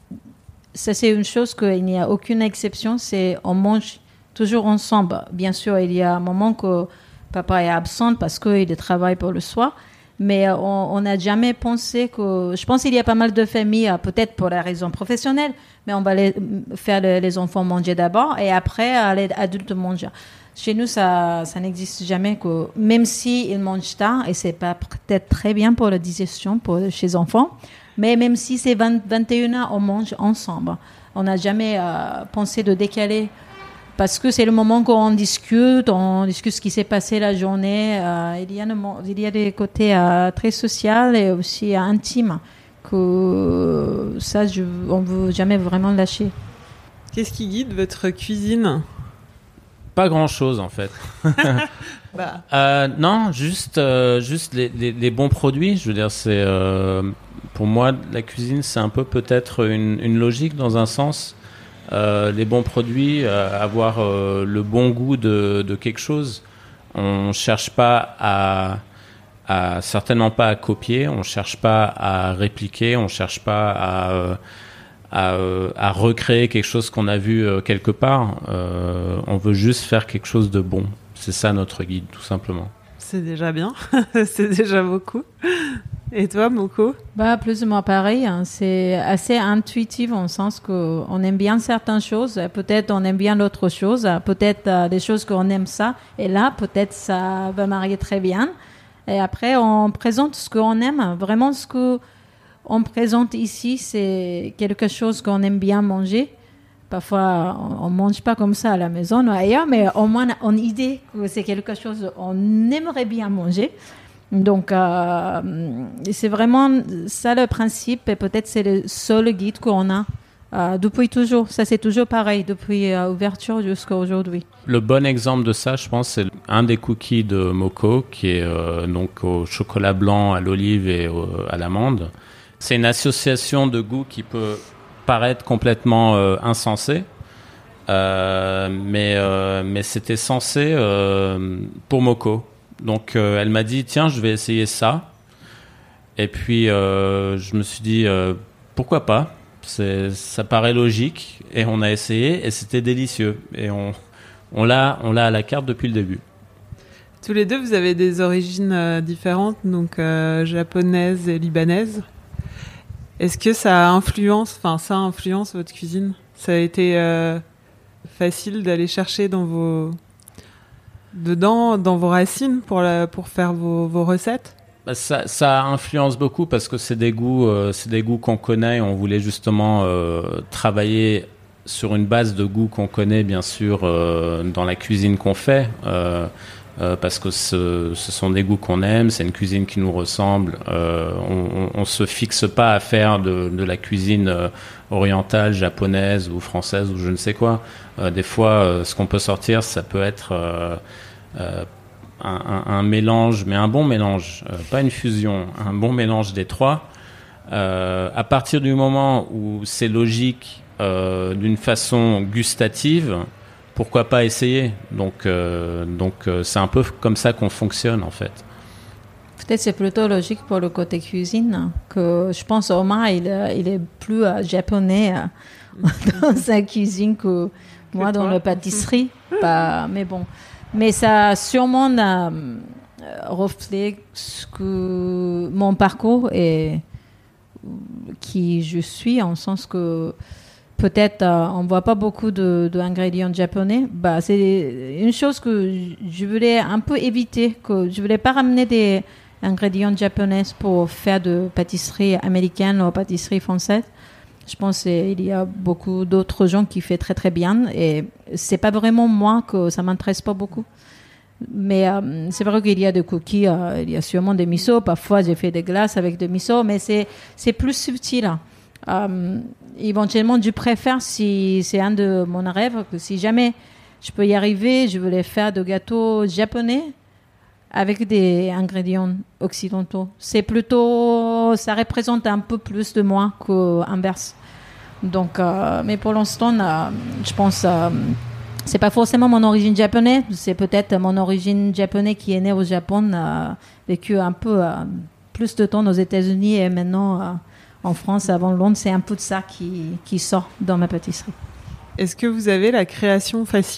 Ça, c'est une chose qu'il n'y a aucune exception. C'est on mange toujours ensemble. Bien sûr, il y a un moment que papa est absent parce qu'il travaille pour le soir. Mais on n'a jamais pensé que... Je pense qu'il y a pas mal de familles, peut-être pour la raison professionnelle, mais on va les, faire les, les enfants manger d'abord et après, les adultes manger. Chez nous, ça, ça n'existe jamais. Que, même s'ils mangent tard, et c'est pas peut-être très bien pour la digestion pour, chez les enfants, mais même si c'est vingt, vingt et une heures, on mange ensemble. On n'a jamais euh, pensé de décaler parce que c'est le moment qu'on discute, on discute ce qui s'est passé la journée. Euh, il, y a le, il y a des côtés euh, très sociaux et aussi euh, intimes que ça, je, on ne veut jamais vraiment lâcher. Qu'est-ce qui guide votre cuisine ? Pas grand-chose en fait. bah. euh, non, juste, euh, juste les, les, les bons produits. Je veux dire, c'est euh, pour moi la cuisine, c'est un peu peut-être une, une logique dans un sens. Euh, les bons produits, euh, avoir euh, le bon goût de, de quelque chose. On cherche pas à, à certainement pas à copier. On cherche pas à répliquer. On cherche pas à euh, À, euh, à recréer quelque chose qu'on a vu euh, quelque part. Euh, on veut juste faire quelque chose de bon. C'est ça notre guide, tout simplement. C'est déjà bien. C'est déjà beaucoup. Et toi, Moko ? Bah, plus ou moins pareil. Hein. C'est assez intuitif en sens qu'on aime bien certaines choses. Peut-être on aime bien d'autres choses. Peut-être euh, des choses qu'on aime ça. Et là, peut-être ça va marier très bien. Et après, on présente ce qu'on aime. Vraiment ce que on présente ici, c'est quelque chose qu'on aime bien manger. Parfois, on ne mange pas comme ça à la maison ou ailleurs, mais au moins, on a une idée que c'est quelque chose qu'on aimerait bien manger. Donc, euh, c'est vraiment ça le principe. Et peut-être c'est le seul guide qu'on a euh, depuis toujours. Ça, c'est toujours pareil, depuis l'ouverture euh, jusqu'à aujourd'hui. Le bon exemple de ça, je pense, c'est un des cookies de Moko, qui est euh, donc au chocolat blanc, à l'olive et au, à l'amande. C'est une association de goûts qui peut paraître complètement euh, insensée, euh, mais, euh, mais c'était censé euh, pour Moko. Donc euh, elle m'a dit, tiens, je vais essayer ça. Et puis euh, je me suis dit, euh, pourquoi pas ? C'est, ça paraît logique. Et on a essayé et c'était délicieux. Et on, on, l'a, on l'a à la carte depuis le début. Tous les deux, vous avez des origines euh, différentes, donc euh, japonaises et libanaises. Est-ce que ça influence, enfin ça influence votre cuisine ? Ça a été euh, facile d'aller chercher dans vos dedans, dans vos racines pour la, pour faire vos, vos recettes ? Bah ça, ça influence beaucoup parce que c'est des goûts, euh, c'est des goûts qu'on connaît. On voulait justement euh, travailler sur une base de goûts qu'on connaît, bien sûr, euh, dans la cuisine qu'on fait. Euh, Euh, parce que ce, ce sont des goûts qu'on aime, c'est une cuisine qui nous ressemble. Euh, on, on, on se fixe pas à faire de, de la cuisine euh, orientale, japonaise ou française ou je ne sais quoi. Euh, des fois, euh, ce qu'on peut sortir, ça peut être euh, euh, un, un, un mélange, mais un bon mélange, euh, pas une fusion, un bon mélange des trois. Euh, à partir du moment où c'est logique euh, d'une façon gustative, pourquoi pas essayer ? Donc, euh, donc euh, c'est un peu comme ça qu'on fonctionne en fait. Peut-être c'est plutôt logique pour le côté cuisine, que je pense Omar, il, il est plus euh, japonais euh, dans sa cuisine que moi dans la pâtisserie. Bah, mais bon, mais ça a sûrement euh, reflète ce que mon parcours et qui je suis, en sens que peut-être euh, on ne voit pas beaucoup d'ingrédients japonais. Bah, c'est une chose que je voulais un peu éviter, que je ne voulais pas ramener des ingrédients japonais pour faire de pâtisserie américaine ou pâtisserie française. Je pense qu'il y a beaucoup d'autres gens qui font très très bien et ce n'est pas vraiment moi que ça ne m'intéresse pas beaucoup. Mais euh, c'est vrai qu'il y a des cookies, euh, il y a sûrement des miso. Parfois j'ai fait des glaces avec des miso, mais c'est, c'est plus subtil. Euh, éventuellement, je préfère, si c'est un de mon rêve, que si jamais je peux y arriver, je voulais faire de gâteaux japonais avec des ingrédients occidentaux. C'est plutôt, ça représente un peu plus de moi qu'inverse. Donc, euh, mais pour l'instant, euh, je pense, euh, c'est pas forcément mon origine japonaise, c'est peut-être mon origine japonaise qui est née au Japon, euh, vécu un peu euh, plus de temps aux États-Unis et maintenant euh, en France, avant Londres, c'est un peu de ça qui, qui sort dans ma pâtisserie. Est-ce que vous avez la création facile ?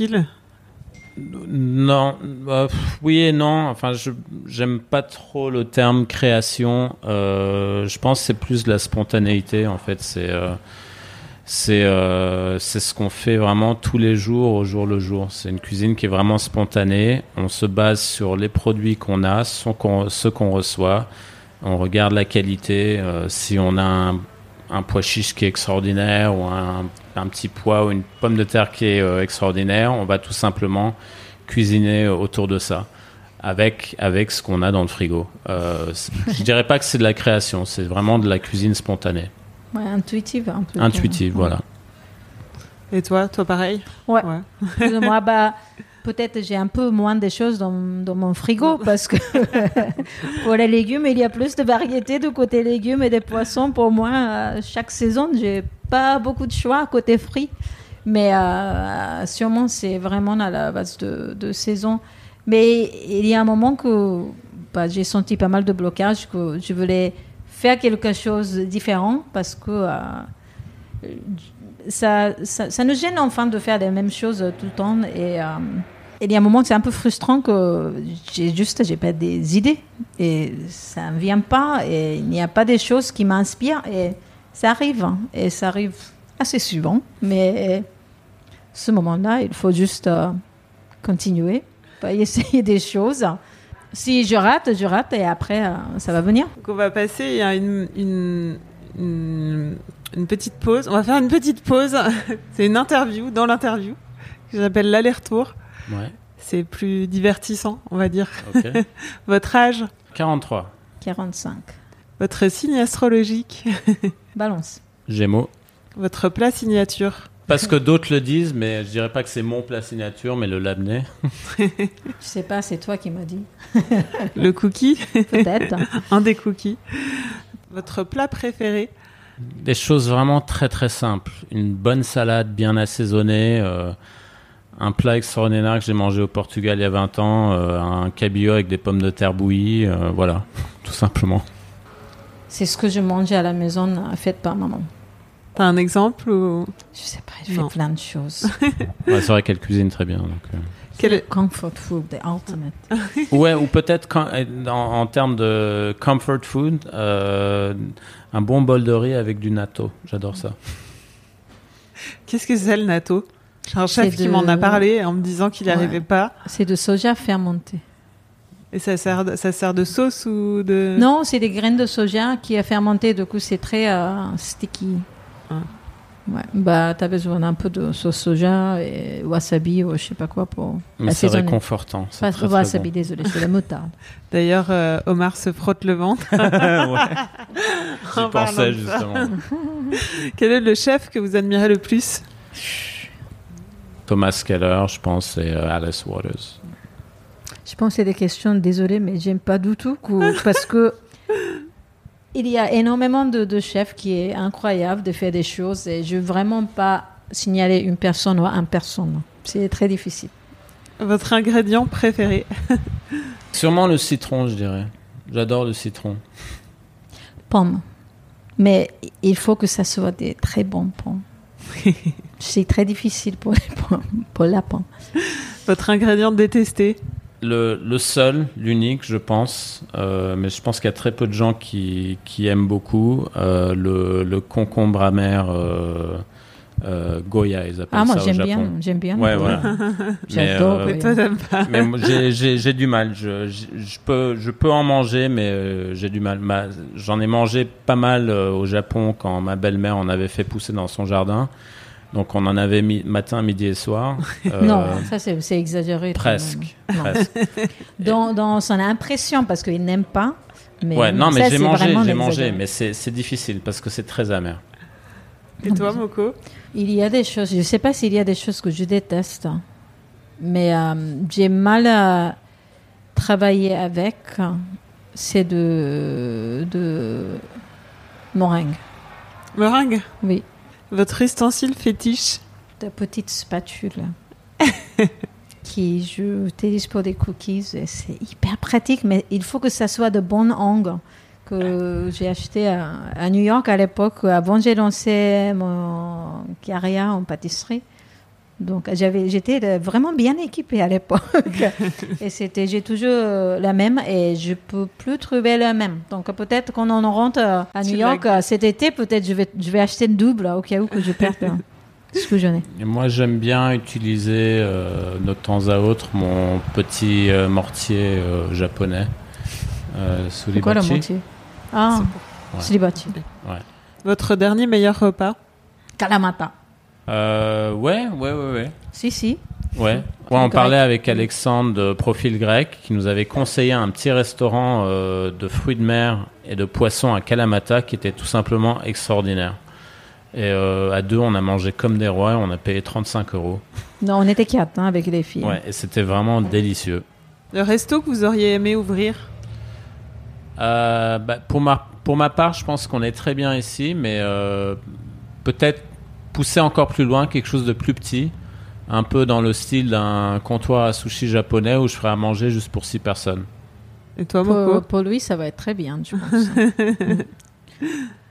Non, euh, oui et non. Enfin, je j'aime pas trop le terme création. Euh, je pense que c'est plus de la spontanéité. En fait, c'est euh, C'est, euh, c'est ce qu'on fait vraiment tous les jours, au jour le jour. C'est une cuisine qui est vraiment spontanée. On se base sur les produits qu'on a, ceux qu'on, ceux qu'on reçoit. On regarde la qualité. Euh, si on a un, un pois chiche qui est extraordinaire ou un, un petit pois ou une pomme de terre qui est euh, extraordinaire, on va tout simplement cuisiner autour de ça. Avec, avec ce qu'on a dans le frigo. Euh, je dirais pas que c'est de la création, c'est vraiment de la cuisine spontanée. Ouais, intuitive un peu. Intuitive, ouais. voilà. Et toi, toi pareil? Ouais. ouais. Moi, bah, peut-être j'ai un peu moins de choses dans, dans mon frigo parce que pour les légumes, il y a plus de variétés de côté légumes et des poissons. Pour moi, euh, chaque saison, j'ai pas beaucoup de choix côté fruits. Mais euh, sûrement, c'est vraiment à la base de, de saison. Mais il y a un moment que bah, j'ai senti pas mal de blocages, que je voulais faire quelque chose de différent parce que euh, ça, ça, ça nous gêne enfin de faire les mêmes choses tout le temps. Et euh, il y a un moment que c'est un peu frustrant que j'ai juste, j'ai pas des idées et ça ne vient pas et il n'y a pas des choses qui m'inspirent et ça arrive. Hein, et ça arrive assez souvent. Mais ce moment-là, il faut juste euh, continuer. Essayer des choses. Si je rate, je rate et après, euh, ça va venir. Donc on va passer à une, une, une, une petite pause. On va faire une petite pause. C'est une interview dans l'interview que j'appelle l'aller-retour. Ouais. C'est plus divertissant, on va dire. Okay. Votre âge? quarante-trois. quarante-cinq. Votre signe astrologique? Balance. Gémeaux. Votre plat signature? Parce que d'autres le disent, mais je dirais pas que c'est mon plat signature, mais le labneh. Je sais pas, c'est toi qui m'as dit. Le cookie? Peut-être. Un des cookies. Votre plat préféré? Des choses vraiment très très simples. Une bonne salade bien assaisonnée, euh, un plat extraordinaire que j'ai mangé au Portugal il y a vingt ans, euh, un cabillaud avec des pommes de terre bouillies, euh, voilà, tout simplement. C'est ce que je mangeais à la maison, fait par maman. T'as un exemple ou... Je sais pas, elle fait non. plein de choses. Ouais, c'est vrai qu'elle cuisine très bien. Donc, euh... Quel... Comfort food, the ultimate. Ouais, ou peut-être quand, en, en termes de comfort food, euh, un bon bol de riz avec du natto. J'adore ça. Qu'est-ce que c'est le natto? J'ai un chef c'est qui de... m'en a parlé en me disant qu'il n'y ouais. arrivait pas. C'est de soja fermenté. Et ça sert, de, ça sert de sauce ou de... Non, c'est des graines de soja qui est fermenté. Du coup, c'est très euh, sticky. Ah. Ouais, bah t'as besoin d'un peu de sauce soja et wasabi ou je sais pas quoi pour. Mais c'est réconfortant. C'est pas très, wasabi, très bon. Désolé, c'est la moutarde. D'ailleurs, euh, Omar se frotte le ventre. Ouais. J'y pensais justement. Quel est le chef que vous admirez le plus? Thomas Keller, je pense, et euh, Alice Waters. Je pense que c'est des questions, désolé, mais j'aime pas du tout parce que. Il y a énormément de, de chefs qui est incroyable de faire des choses et je veux vraiment pas signaler une personne ou une personne. C'est très difficile. Votre ingrédient préféré? Sûrement le citron, je dirais. J'adore le citron. Pommes. Mais il faut que ça soit des très bons pommes. C'est très difficile pour, les pommes, pour la pomme. Votre ingrédient détesté? Le, le seul, l'unique, je pense, euh, mais je pense qu'il y a très peu de gens qui, qui aiment beaucoup, euh, le, le concombre amer euh, euh, Goya, ils appellent ah, moi, ça au j'aime Japon. bien, j'aime bien. Ouais, voilà. J'adore. Mais, euh, toi, t'aimes pas. Mais moi, j'ai, j'ai, j'ai du mal. Je, je, je, peux, je peux en manger, mais euh, j'ai du mal. Ma, j'en ai mangé pas mal euh, au Japon quand ma belle-mère en avait fait pousser dans son jardin. Donc on en avait mis matin, midi et soir. Euh, non, ça c'est, c'est exagéré. Presque. presque. dans, dans son impression, parce qu'il n'aime pas. Mais ouais, non, mais ça, j'ai mangé, j'ai exagéré. mangé, mais c'est, c'est difficile parce que c'est très amer. Et toi, Moko? Il y a des choses, je ne sais pas s'il y a des choses que je déteste, mais euh, j'ai mal à travailler avec. C'est de, de meringue. Meringue? Oui. Votre ustensile fétiche? De petites spatules qui je utilise pour des cookies. Et c'est hyper pratique, mais il faut que ça soit de bon angle. Que j'ai acheté à, à New York à l'époque, avant j'ai lancé mon carrière en pâtisserie. Donc, j'avais, j'étais vraiment bien équipée à l'époque. Et c'était, j'ai toujours la même et je peux plus trouver la même. Donc, peut-être qu'on en rentre à New Tu York l'as- cet été, peut-être je vais, je vais acheter une double au cas où que je perde hein, ce que j'en ai. Et moi, j'aime bien utiliser euh, de temps à autre mon petit euh, mortier euh, japonais. Euh, C'est quoi le Sulibachi. moitié? Ah, Ouais. Sulibachi. Votre dernier meilleur repas? Kalamata. Euh, ouais, ouais, ouais, ouais. Si, si. Ouais. Ouais, on grec. parlait avec Alexandre de Profil Grec qui nous avait conseillé un petit restaurant euh, de fruits de mer et de poissons à Kalamata qui était tout simplement extraordinaire. Et euh, à deux, on a mangé comme des rois et on a payé trente-cinq euros. Non, on était quatre hein, avec les filles. Ouais, et c'était vraiment délicieux. Le resto que vous auriez aimé ouvrir? Euh, bah, pour, ma, pour ma part, je pense qu'on est très bien ici, mais euh, peut-être pousser encore plus loin, quelque chose de plus petit, un peu dans le style d'un comptoir à sushi japonais où je ferais à manger juste pour six personnes. Et toi, Moko? Pour, pour lui, ça va être très bien, je pense.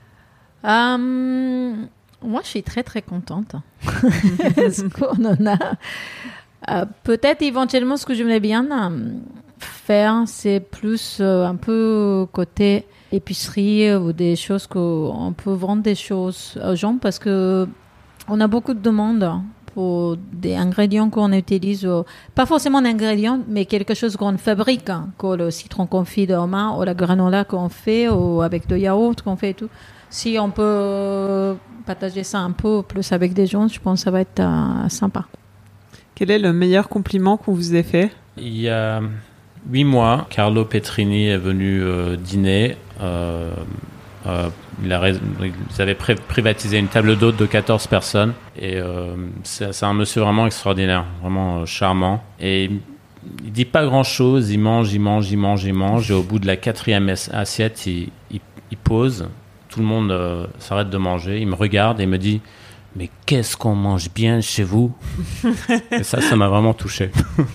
Euh, moi, je suis très, très contente. Parce qu'on en a. Euh, peut-être éventuellement, ce que j'aimerais bien euh, faire, c'est plus euh, un peu côté épicerie ou des choses qu'on peut vendre des choses aux gens parce que on a beaucoup de demandes pour des ingrédients qu'on utilise, euh, pas forcément d'ingrédients, mais quelque chose qu'on fabrique, hein, comme le citron confit de Romain ou la granola qu'on fait ou avec le yaourt qu'on fait et tout. Si on peut partager ça un peu plus avec des gens, je pense que ça va être euh, sympa. Quel est le meilleur compliment qu'on vous ait fait? Il y a huit mois, Carlo Petrini est venu euh, dîner. Euh, euh, il a, rais- ils avaient pré- privatisé une table d'hôte de quatorze personnes. Et euh, c'est, c'est un monsieur vraiment extraordinaire, vraiment euh, charmant. Et il ne dit pas grand-chose. Il mange, il mange, il mange, il mange. Et au bout de la quatrième as- assiette, il, il, il pose. Tout le monde euh, s'arrête de manger. Il me regarde et il me dit « Mais qu'est-ce qu'on mange bien chez vous ?» Et ça, ça m'a vraiment touché.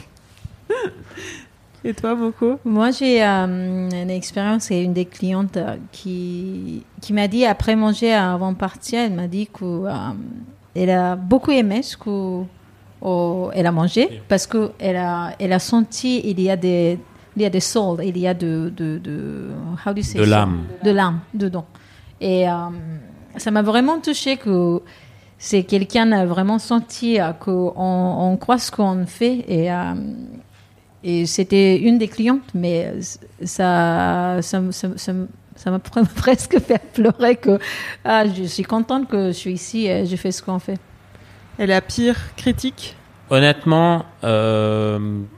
Et toi, Moko? Moi, j'ai euh, une expérience et une des clientes euh, qui, qui m'a dit, après manger, avant de partir, elle m'a dit qu'elle a beaucoup aimé ce qu'elle a mangé parce qu'elle a, elle a senti il y a des, il y a des soul, il y a de, de, de, how do you say De ça? l'âme. De l'âme dedans. Et euh, ça m'a vraiment touché que c'est quelqu'un qui a vraiment senti euh, qu'on on croit ce qu'on fait et euh, et c'était une des clientes, mais ça, ça, ça, ça, ça m'a presque fait pleurer que ah, je suis contente que je suis ici et je fais ce qu'on fait. Et la pire critique? Honnêtement, euh,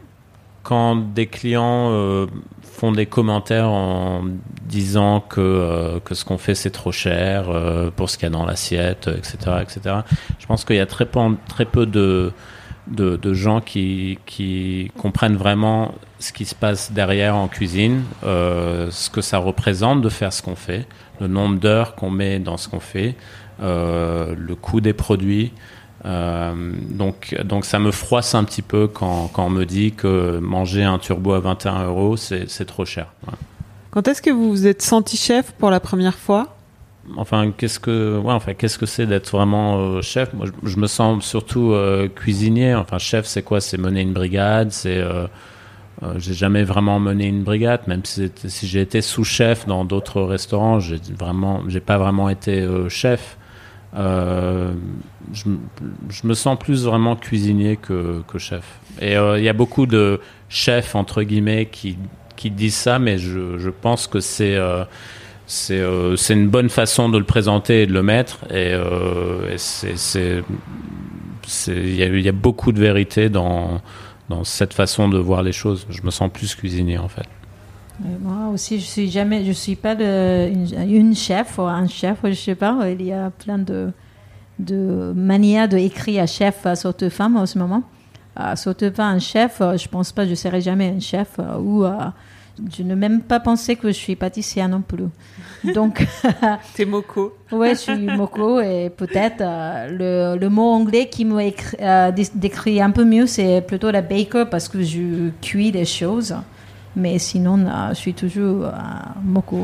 quand des clients euh, font des commentaires en disant que, euh, que ce qu'on fait c'est trop cher euh, pour ce qu'il y a dans l'assiette, et cetera, et cetera, je pense qu'il y a très peu, très peu de De, de gens qui, qui comprennent vraiment ce qui se passe derrière en cuisine, euh, ce que ça représente de faire ce qu'on fait, le nombre d'heures qu'on met dans ce qu'on fait, euh, le coût des produits. Euh, donc, donc ça me froisse un petit peu quand, quand on me dit que manger un turbo à vingt et un euros, c'est, c'est trop cher. Ouais. Quand est-ce que vous vous êtes senti chef pour la première fois? Enfin, qu'est-ce que, ouais, enfin, qu'est-ce que c'est d'être vraiment euh, chef? Moi, je, je me sens surtout euh, cuisinier. Enfin, chef, c'est quoi? C'est mener une brigade. C'est, euh, euh, j'ai jamais vraiment mené une brigade, même si, si j'ai été sous-chef dans d'autres restaurants, j'ai vraiment, j'ai pas vraiment été euh, chef. Euh, je, je me sens plus vraiment cuisinier que, que chef. Et il euh, y a beaucoup de chefs entre guillemets qui qui disent ça, mais je, je pense que c'est euh, C'est, euh, c'est une bonne façon de le présenter et de le mettre. Et, euh, et c'est, c'est, c'est, il y a, il y a beaucoup de vérité dans, dans cette façon de voir les choses. Je me sens plus cuisinier, en fait. Et moi aussi, je suis jamais, je suis pas de, une, une chef ou un chef, je sais pas. Il y a plein de, de manières d'écrire à chef, surtout femme en ce moment. Euh, surtout pas un chef, je pense pas, je serai jamais un chef euh, ou euh, je n'ai même pas pensé que je suis pâtissière non plus. Donc, T'es Moko. ouais, je suis Moko et peut-être euh, le, le mot anglais qui me écrit, euh, décrit un peu mieux, c'est plutôt la baker parce que je cuis des choses. Mais sinon, euh, je suis toujours euh, Moko.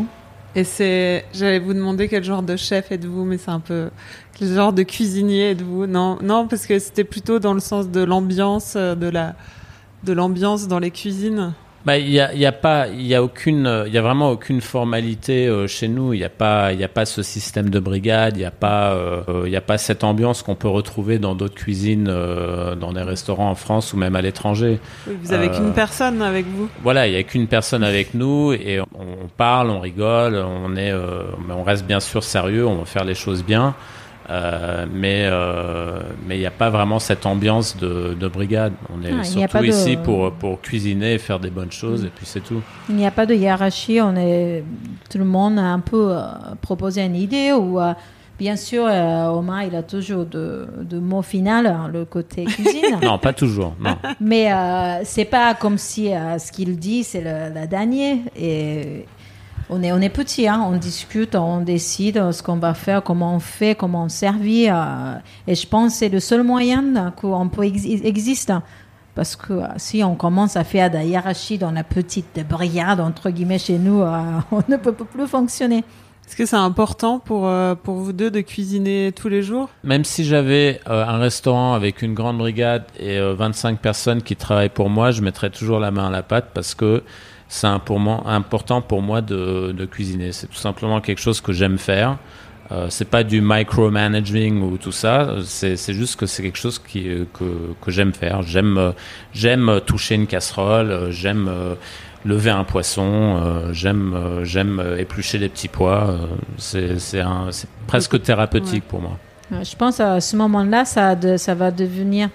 Et c'est, j'allais vous demander quel genre de chef êtes-vous, mais c'est un peu quel genre de cuisinier êtes-vous? Non, non, parce que c'était plutôt dans le sens de l'ambiance, de la, de l'ambiance dans les cuisines. Bah, il y a, il y a pas, il y a aucune, il y a vraiment aucune formalité euh, chez nous. Il y a pas, il y a pas ce système de brigade. Il y a pas, euh, il y a pas cette ambiance qu'on peut retrouver dans d'autres cuisines, euh, dans des restaurants en France ou même à l'étranger. Oui, vous avez euh, qu'une personne avec vous. Voilà, il y a qu'une personne avec nous et on, on parle, on rigole, on est, euh, on reste bien sûr sérieux. On va faire les choses bien. Euh, mais euh, mais il n'y a pas vraiment cette ambiance de, de brigade. On est ah, surtout ici de... pour pour cuisiner et faire des bonnes choses mmh. et puis c'est tout. Il n'y a pas de hiérarchie. On est tout le monde a un peu euh, proposé une idée ou euh, bien sûr euh, Omar il a toujours de de mot final hein, le côté cuisine. Non, pas toujours. Non. Mais euh, c'est pas comme si euh, ce qu'il dit c'est le, la dernière et On est, on est petit, hein, on discute, on décide ce qu'on va faire, comment on fait, comment on servir. Euh, et je pense que c'est le seul moyen qu'on peut ex- existe. Parce que euh, si on commence à faire de la hiérarchie dans la petite brigade, entre guillemets, chez nous, euh, on ne peut plus fonctionner. Est-ce que c'est important pour, euh, pour vous deux de cuisiner tous les jours? Même si j'avais euh, un restaurant avec une grande brigade et euh, vingt-cinq personnes qui travaillent pour moi, je mettrais toujours la main à la pâte parce que c'est important pour moi de, de cuisiner. C'est tout simplement quelque chose que j'aime faire. Euh, c'est pas du micromanaging ou tout ça. C'est, c'est juste que c'est quelque chose qui, que, que j'aime faire. J'aime, j'aime toucher une casserole. J'aime lever un poisson. J'aime, j'aime éplucher les petits pois. C'est, c'est, un, c'est presque thérapeutique ouais. pour moi. Je pense à ce moment-là, ça, de, ça va devenir.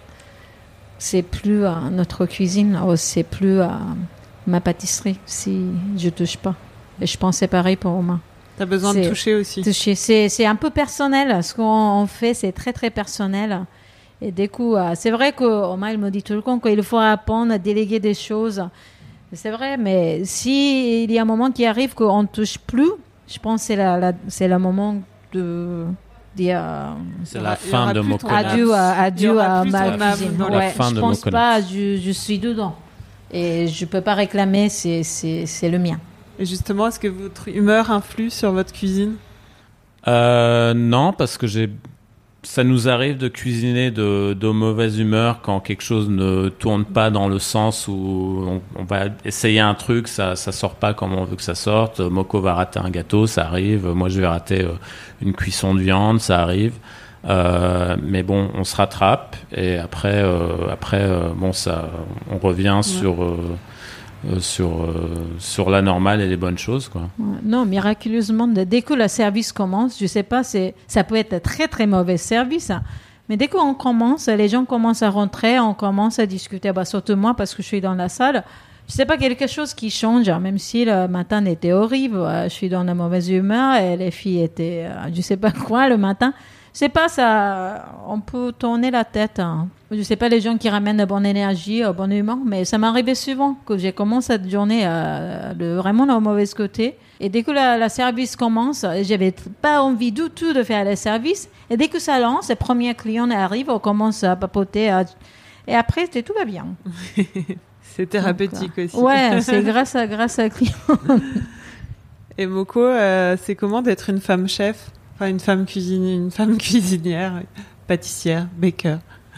C'est plus euh, notre cuisine. Oh, c'est plus. Euh, ma pâtisserie, si je touche pas. Et je pense que c'est pareil pour Omar. T'as besoin c'est, de toucher aussi. Toucher. C'est, c'est un peu personnel. Ce qu'on fait, c'est très, très personnel. Et du coup, c'est vrai qu'Omar, il me dit tout le temps qu'il faut apprendre à déléguer des choses. C'est vrai, mais s'il y a un moment qui arrive qu'on ne touche plus, je pense que c'est, la, la, c'est le moment de... dire c'est la fin de mon adieu à, adieu à ma cuisine. Ouais, la fin je de pense mon pas, je, je suis dedans. Et je ne peux pas réclamer, c'est, c'est, c'est le mien. Et justement, est-ce que votre humeur influe sur votre cuisine? euh, Non, parce que j'ai... ça nous arrive de cuisiner de, de mauvaise humeur quand quelque chose ne tourne pas dans le sens où on, on va essayer un truc, ça ne sort pas comme on veut que ça sorte. Moko va rater un gâteau, ça arrive. Moi, je vais rater une cuisson de viande, ça arrive. Euh, mais bon, on se rattrape et après, euh, après, euh, bon, ça, on revient ouais. sur euh, euh, sur euh, sur la normale et les bonnes choses, quoi. Ouais. Non, miraculeusement, dès que le service commence, je sais pas, c'est ça peut être très très mauvais service, hein, mais dès qu'on commence, les gens commencent à rentrer, on commence à discuter, bah, surtout moi parce que je suis dans la salle. Je sais pas, quelque chose qui change, hein, même si le matin était horrible, je suis dans la mauvaise humeur et les filles étaient, je sais pas quoi le matin. C'est pas ça, on peut tourner la tête. Hein. Je sais pas les gens qui ramènent de bonne énergie, de bonne humeur, mais ça m'arrivait souvent que j'ai commencé cette journée euh, de vraiment au mauvais côté. Et dès que la, la service commence, j'avais pas envie du tout de faire le service. Et dès que ça lance, les premiers clients arrivent, on commence à papoter. À... Et après, tout va bien. C'est thérapeutique Donc, aussi. Ouais, c'est grâce à grâce à client. Et Moko, euh, c'est comment d'être une femme chef? Enfin, une femme cuisinière, une femme cuisinière, pâtissière, baker.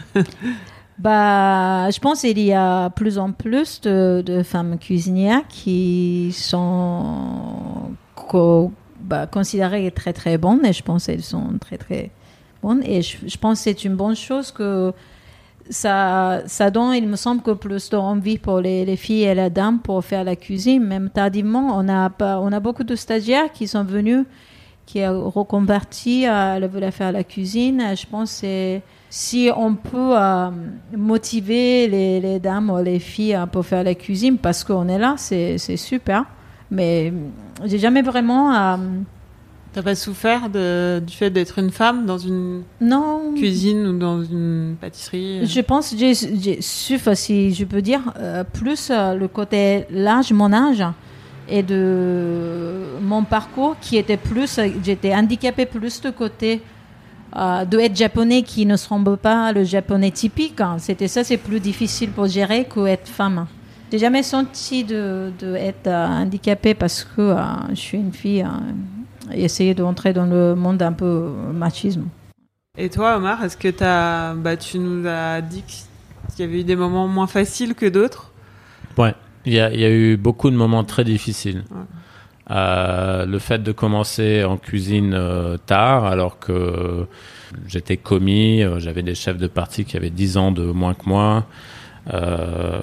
Bah, je pense qu'il y a plus en plus de, de femmes cuisinières qui sont co, bah, considérées très très bonnes et je pense qu'elles sont très très bonnes et je, je pense que c'est une bonne chose que ça, ça donne, il me semble, que plus d'envie pour les, les filles et les dames pour faire la cuisine. Même tardivement, on a, on a beaucoup de stagiaires qui sont venus qui a reconverti, elle voulait faire la cuisine. Je pense que c'est, si on peut euh, motiver les, les dames ou les filles hein, pour faire la cuisine, parce qu'on est là, c'est, c'est super. Mais j'ai jamais vraiment... Euh, T'as pas souffert de, du fait d'être une femme dans une non. cuisine ou dans une pâtisserie? Je pense que j'ai, j'ai souffert, si je peux dire, euh, plus euh, le côté l'âge, mon âge, et de mon parcours qui était plus, j'étais handicapée plus de côté euh, de être japonais qui ne semble pas le japonais typique. Hein. C'était ça, c'est plus difficile pour gérer qu'être femme. j'ai jamais senti de, de être euh, handicapée parce que euh, je suis une fille euh, et essayer d'entrer dans le monde un peu machisme. Et toi, Omar, est-ce que t'as, bah, tu nous as dit qu'il y avait eu des moments moins faciles que d'autres? Ouais, il y a, il y a eu beaucoup de moments très difficiles. Ouais. Euh, le fait de commencer en cuisine euh, tard, alors que j'étais commis, euh, j'avais des chefs de parti qui avaient dix ans de moins que moi. Euh,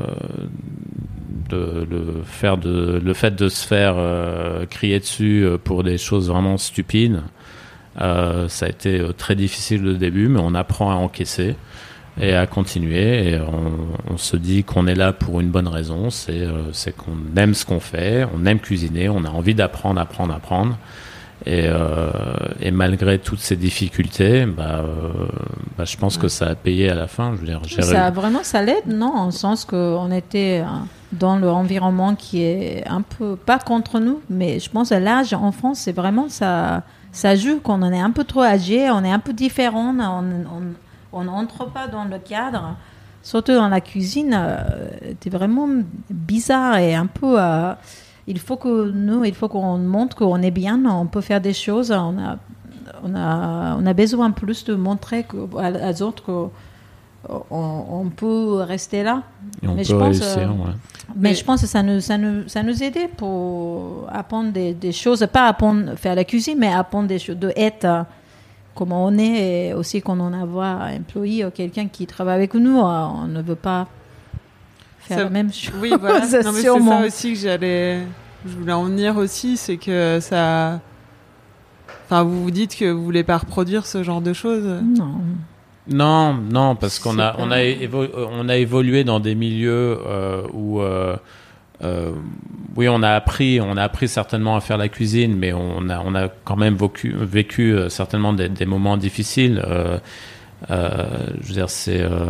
de, le, faire de, le fait de se faire euh, crier dessus pour des choses vraiment stupides, euh, ça a été très difficile au début, mais on apprend à encaisser et à continuer, et on, on se dit qu'on est là pour une bonne raison, c'est, euh, c'est qu'on aime ce qu'on fait, on aime cuisiner, on a envie d'apprendre, apprendre, apprendre, et, euh, et malgré toutes ces difficultés, bah, euh, bah, je pense ouais. que ça a payé à la fin. Je veux dire, j'ai ça, ré... Vraiment, ça l'aide, non, en sens qu'on était dans l'environnement qui est un peu, pas contre nous, mais je pense à l'âge en France, c'est vraiment ça, ça joue, qu'on en est un peu trop âgé, on est un peu différent, on, on on n'entre pas dans le cadre, surtout dans la cuisine, euh, c'est vraiment bizarre et un peu... Euh, il faut que nous, il faut qu'on montre qu'on est bien, on peut faire des choses, on a, on a, on a besoin plus de montrer que, à, aux autres qu'on on peut rester là. Et on mais peut je pense, réussir, euh, ouais. Mais, mais je pense que ça nous, ça nous, ça nous aidait pour apprendre des, des choses, pas apprendre faire la cuisine, mais apprendre des choses, de être... comment on est, et aussi quand on a un employé ou quelqu'un qui travaille avec nous, on ne veut pas faire ça, la même chose. Oui, voilà. Non, mais c'est ça aussi que j'allais, je voulais en venir aussi, c'est que ça, enfin, vous vous dites que vous voulez pas reproduire ce genre de choses. Non. Non, non, parce qu'on a, pas... on a, évo- on a évolué dans des milieux euh, où. Euh, Euh, oui, on a appris, on a appris certainement à faire la cuisine, mais on a, on a quand même vécu, vécu euh, certainement des, des moments difficiles. Euh, euh, je veux dire, c'est, euh,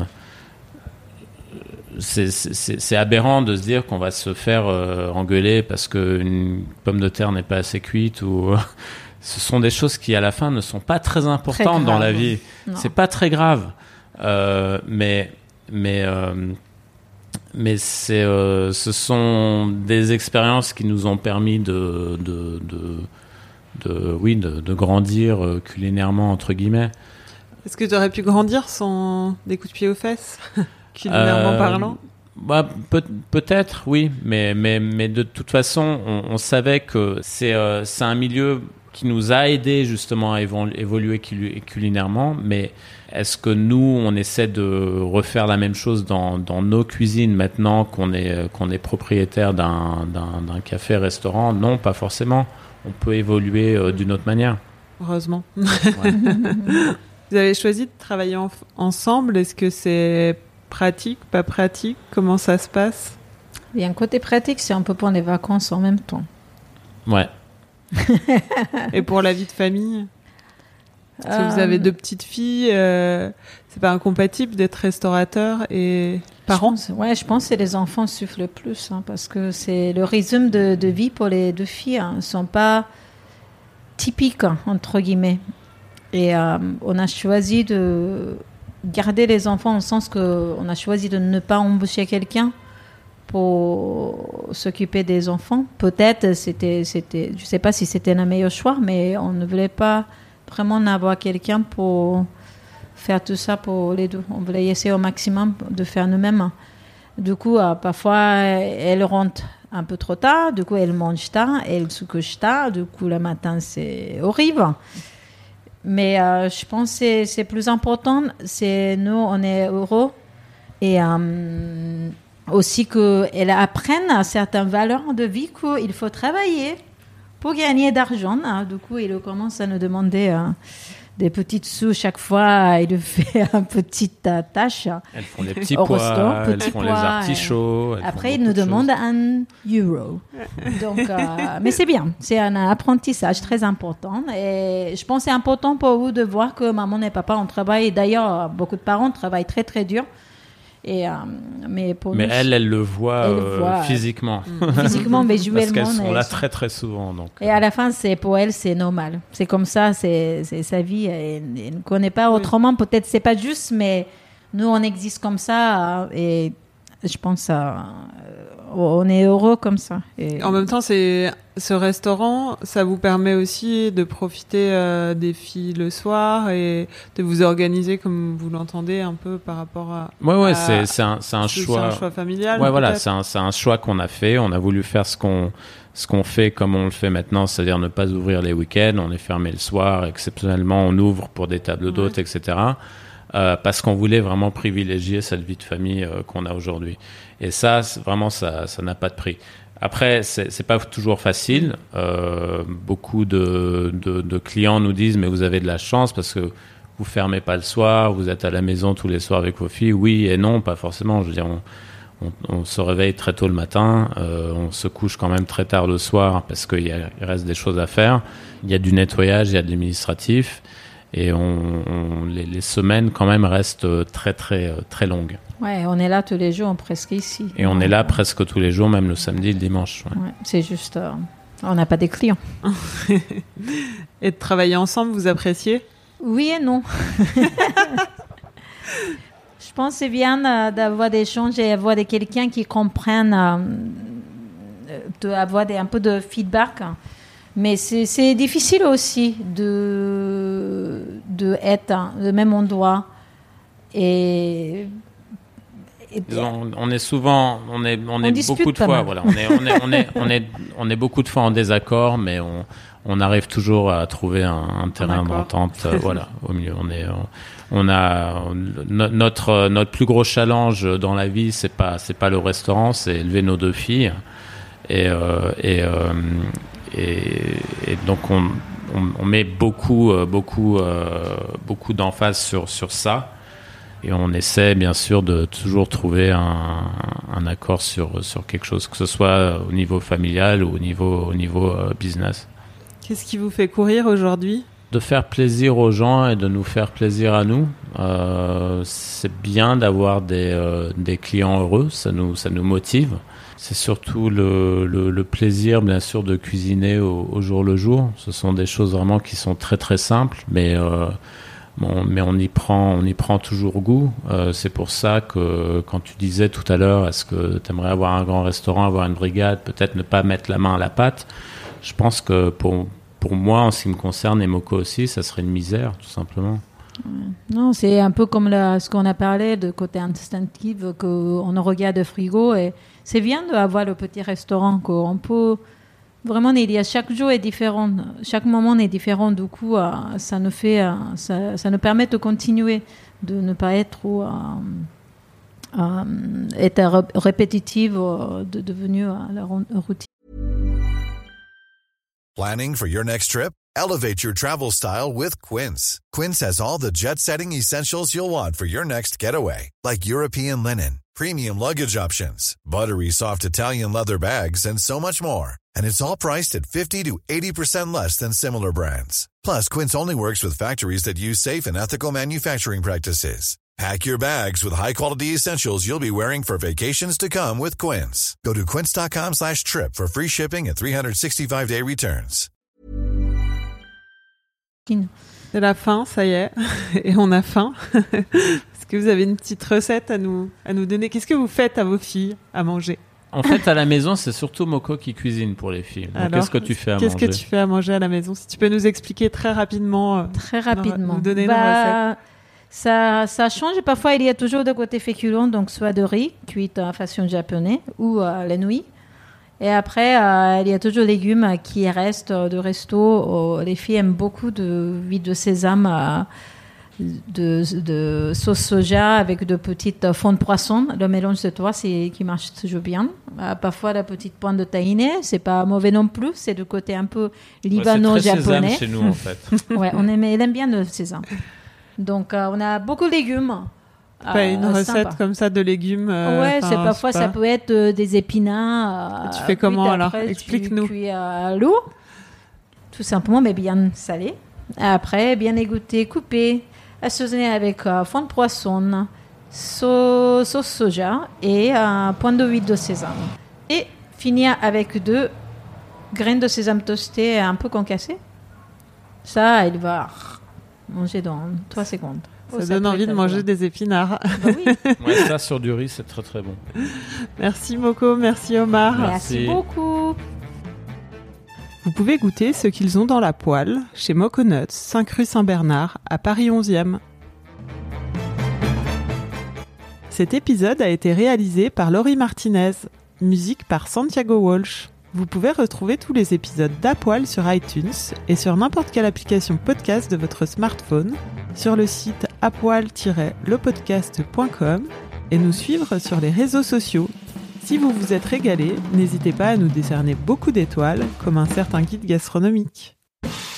c'est, c'est, c'est aberrant de se dire qu'on va se faire euh, engueuler parce qu'une pomme de terre n'est pas assez cuite. Ou ce sont des choses qui, à la fin, ne sont pas très importantes très dans la vie. Non. C'est pas très grave, euh, mais, mais euh, Mais c'est, euh, ce sont des expériences qui nous ont permis de, de, de, de, oui, de, de grandir euh, culinairement, entre guillemets. Est-ce que tu aurais pu grandir sans des coups de pied aux fesses, culinairement euh, parlant? Bah, peut, peut-être, oui, mais, mais, mais de toute façon, on, on savait que c'est, euh, c'est un milieu qui nous a aidés justement à évoluer culinairement, mais est-ce que nous, on essaie de refaire la même chose dans, dans nos cuisines maintenant qu'on est, qu'on est propriétaire d'un, d'un, d'un café-restaurant? Non, pas forcément. On peut évoluer euh, d'une autre manière. Heureusement. Ouais. Vous avez choisi de travailler en, ensemble. Est-ce que c'est pratique, pas pratique? Comment ça se passe? Il y a un côté pratique, c'est on peut prendre les vacances en même temps. Ouais. Et pour la vie de famille? Si euh... vous avez deux petites filles, euh, c'est pas incompatible d'être restaurateur et parent? Je pense, ouais, je pense que les enfants souffrent le plus, hein, parce que c'est le régime de, de vie pour les deux filles, hein, ne sont pas typiques, hein, entre guillemets. Et euh, on a choisi de garder les enfants, dans le sens qu'on a choisi de ne pas embaucher quelqu'un pour s'occuper des enfants. Peut-être, c'était, c'était, je ne sais pas si c'était le meilleur choix, mais on ne voulait pas vraiment avoir quelqu'un pour faire tout ça pour les deux. On voulait essayer au maximum de faire nous-mêmes. Du coup, euh, parfois, elle rentre un peu trop tard, du coup, elle mange tard, elle se couche tard, du coup, le matin, c'est horrible. Mais euh, je pense que c'est, c'est plus important, c'est nous, on est heureux, et euh, aussi qu'elle apprenne certaines valeurs de vie qu'il faut travailler pour gagner d'argent. Hein. Du coup, il commence à nous demander euh, des petites sous chaque fois. Il fait une petite euh, tâche. Elles font les petits pois, restaurant, elles font pois, les artichauts. Après, il nous demande un euro. Donc, euh, mais c'est bien. C'est un apprentissage très important. Et je pense que c'est important pour vous de voir que maman et papa, on travaille. D'ailleurs, beaucoup de parents travaillent très, très dur. Et, euh, mais pour mais nous, elle, elle le voit, elle euh, voit physiquement. Physiquement, visuellement. Parce qu'elles sont là très très souvent. Donc. Et à la fin, c'est, pour elle, c'est normal. C'est comme ça, c'est, c'est sa vie. Elle, elle ne connaît pas autrement. Peut-être c'est pas juste, mais nous, on existe comme ça. Et je pense à, on est heureux comme ça. Et en même temps, c'est ce restaurant, ça vous permet aussi de profiter euh, des filles le soir et de vous organiser comme vous l'entendez un peu par rapport à. Ouais, ouais, à, c'est, c'est un, c'est un choix. C'est un choix familial. Ouais, voilà, peut-être. c'est un, c'est un choix qu'on a fait. On a voulu faire ce qu'on, ce qu'on fait comme on le fait maintenant, c'est-à-dire ne pas ouvrir les week-ends. On est fermé le soir. Exceptionnellement, on ouvre pour des tables d'hôtes, ouais. et cetera. Euh, parce qu'on voulait vraiment privilégier cette vie de famille euh, qu'on a aujourd'hui. Et ça, vraiment, ça, ça n'a pas de prix. Après, c'est, c'est pas toujours facile. Euh, beaucoup de, de, de clients nous disent, mais vous avez de la chance parce que vous fermez pas le soir, vous êtes à la maison tous les soirs avec vos filles. Oui et non, pas forcément. Je veux dire, on, on, on se réveille très tôt le matin, euh, on se couche quand même très tard le soir parce qu'il y a, il reste des choses à faire. Il y a du nettoyage, il y a de l'administratif. Et on, on, les, les semaines quand même restent très très très longues. Ouais, on est là tous les jours, presque ici. Et on est là presque tous les jours, même le samedi et le dimanche. Ouais. Ouais, c'est juste, euh, on n'a pas des clients. Et de travailler ensemble, vous appréciez ? Oui et non. Je pense que c'est bien d'avoir des échanges et d'avoir des quelqu'un qui comprenne, euh, d'avoir des, un peu de feedback. Mais c'est, c'est difficile aussi de, de être au même endroit. Et, et on, on est souvent, on est, on, on est beaucoup de fois, voilà, on est, on est, on est, on est, on est beaucoup de fois en désaccord, mais on, on arrive toujours à trouver un, un terrain d'entente. Euh, voilà, au milieu, on est, on, on a no, notre, notre plus gros challenge dans la vie, c'est pas, c'est pas le restaurant, c'est élever nos deux filles. Et, euh, et euh, Et, et donc on, on, on met beaucoup, euh, beaucoup, euh, beaucoup d'emphase sur, sur ça. Et on essaie bien sûr de toujours trouver un, un accord sur, sur quelque chose, que ce soit au niveau familial ou au niveau, au niveau euh, business. Qu'est-ce qui vous fait courir aujourd'hui ? De faire plaisir aux gens et de nous faire plaisir à nous. Euh, c'est bien d'avoir des, euh, des clients heureux, ça nous, ça nous motive. C'est surtout le, le, le plaisir, bien sûr, de cuisiner au, au jour le jour. Ce sont des choses vraiment qui sont très très simples, mais euh, bon, mais on y prend, on y prend toujours goût. Euh, c'est pour ça que quand tu disais tout à l'heure, est-ce que tu aimerais avoir un grand restaurant, avoir une brigade, peut-être ne pas mettre la main à la pâte. Je pense que pour pour moi, en ce qui me concerne, et Moko aussi, ça serait une misère, tout simplement. Non, c'est un peu comme la, ce qu'on a parlé de côté instinctif, qu'on regarde le frigo et c'est bien d'avoir le petit restaurant qu'on peut vraiment, il y a chaque jour est différent, chaque moment est différent, du coup ça nous fait, ça, ça nous permet de continuer, de ne pas être trop euh, euh, être répétitive, de devenir la routine. Planning for your next trip? Elevate your travel style with Quince. Quince has all the jet-setting essentials you'll want for your next getaway, like European linen, premium luggage options, buttery soft Italian leather bags, and so much more. And it's all priced at fifty to eighty percent less than similar brands. Plus, Quince only works with factories that use safe and ethical manufacturing practices. Pack your bags with high-quality essentials you'll be wearing for vacations to come with Quince. Go to quince.com slash trip for free shipping and three sixty-five day returns. C'est la fin, ça y est, et on a faim. Est-ce que vous avez une petite recette à nous, à nous donner ? Qu'est-ce que vous faites à vos filles à manger ? En fait, à la maison, c'est surtout Moko qui cuisine pour les filles. Donc, Alors, qu'est-ce que tu fais à qu'est-ce manger ? Qu'est-ce que tu fais à manger à la maison ? Si tu peux nous expliquer très rapidement. Euh, très rapidement. Nous donner bah, une recette. Ça, ça change. Parfois, il y a toujours de côté féculent, donc soit de riz, cuit en façon japonaise, ou euh, les nouilles. Et après, euh, il y a toujours les légumes qui restent de resto. Oh, les filles aiment beaucoup de huile de sésame, euh, de, de sauce soja avec de petites fonds de poisson. Le mélange de trois, c'est qui marche toujours bien. Euh, parfois, la petite pointe de tahini, c'est pas mauvais non plus. C'est du côté un peu libano-japonais. Ouais, c'est très sésame chez nous, en fait. Ouais, on aime, elle aime bien le sésame. Donc, euh, on a beaucoup de légumes. Pas euh, une recette sympa. Comme ça de légumes. Euh, ouais, c'est parfois c'est ça pas... peut être euh, des épinards. Euh, tu fais comment alors ? Explique-nous. Cuit à l'eau, tout simplement, mais bien salé. Après, bien égoutté, coupé, assaisonné avec euh, fond de poisson, sauce, sauce soja et un euh, point d'huile de sésame. Et finir avec deux graines de sésame toastées un peu concassées. Ça, il va manger dans trois secondes. Oh, ça, ça donne doit envie être de manger agréable. des épinards. Bah oui. Ouais, ça sur du riz, c'est très très bon. Merci Moko, merci Omar. Merci. Merci beaucoup. Vous pouvez goûter ce qu'ils ont dans la poêle chez Moconuts, cinq rue Saint-Bernard, à Paris onzième. Cet épisode a été réalisé par Laurie Martinez, musique par Santiago Walsh. Vous pouvez retrouver tous les épisodes d'Apoil sur iTunes et sur n'importe quelle application podcast de votre smartphone, sur le site apoil tiret le podcast point com et nous suivre sur les réseaux sociaux. Si vous vous êtes régalé, n'hésitez pas à nous décerner beaucoup d'étoiles, comme un certain guide gastronomique.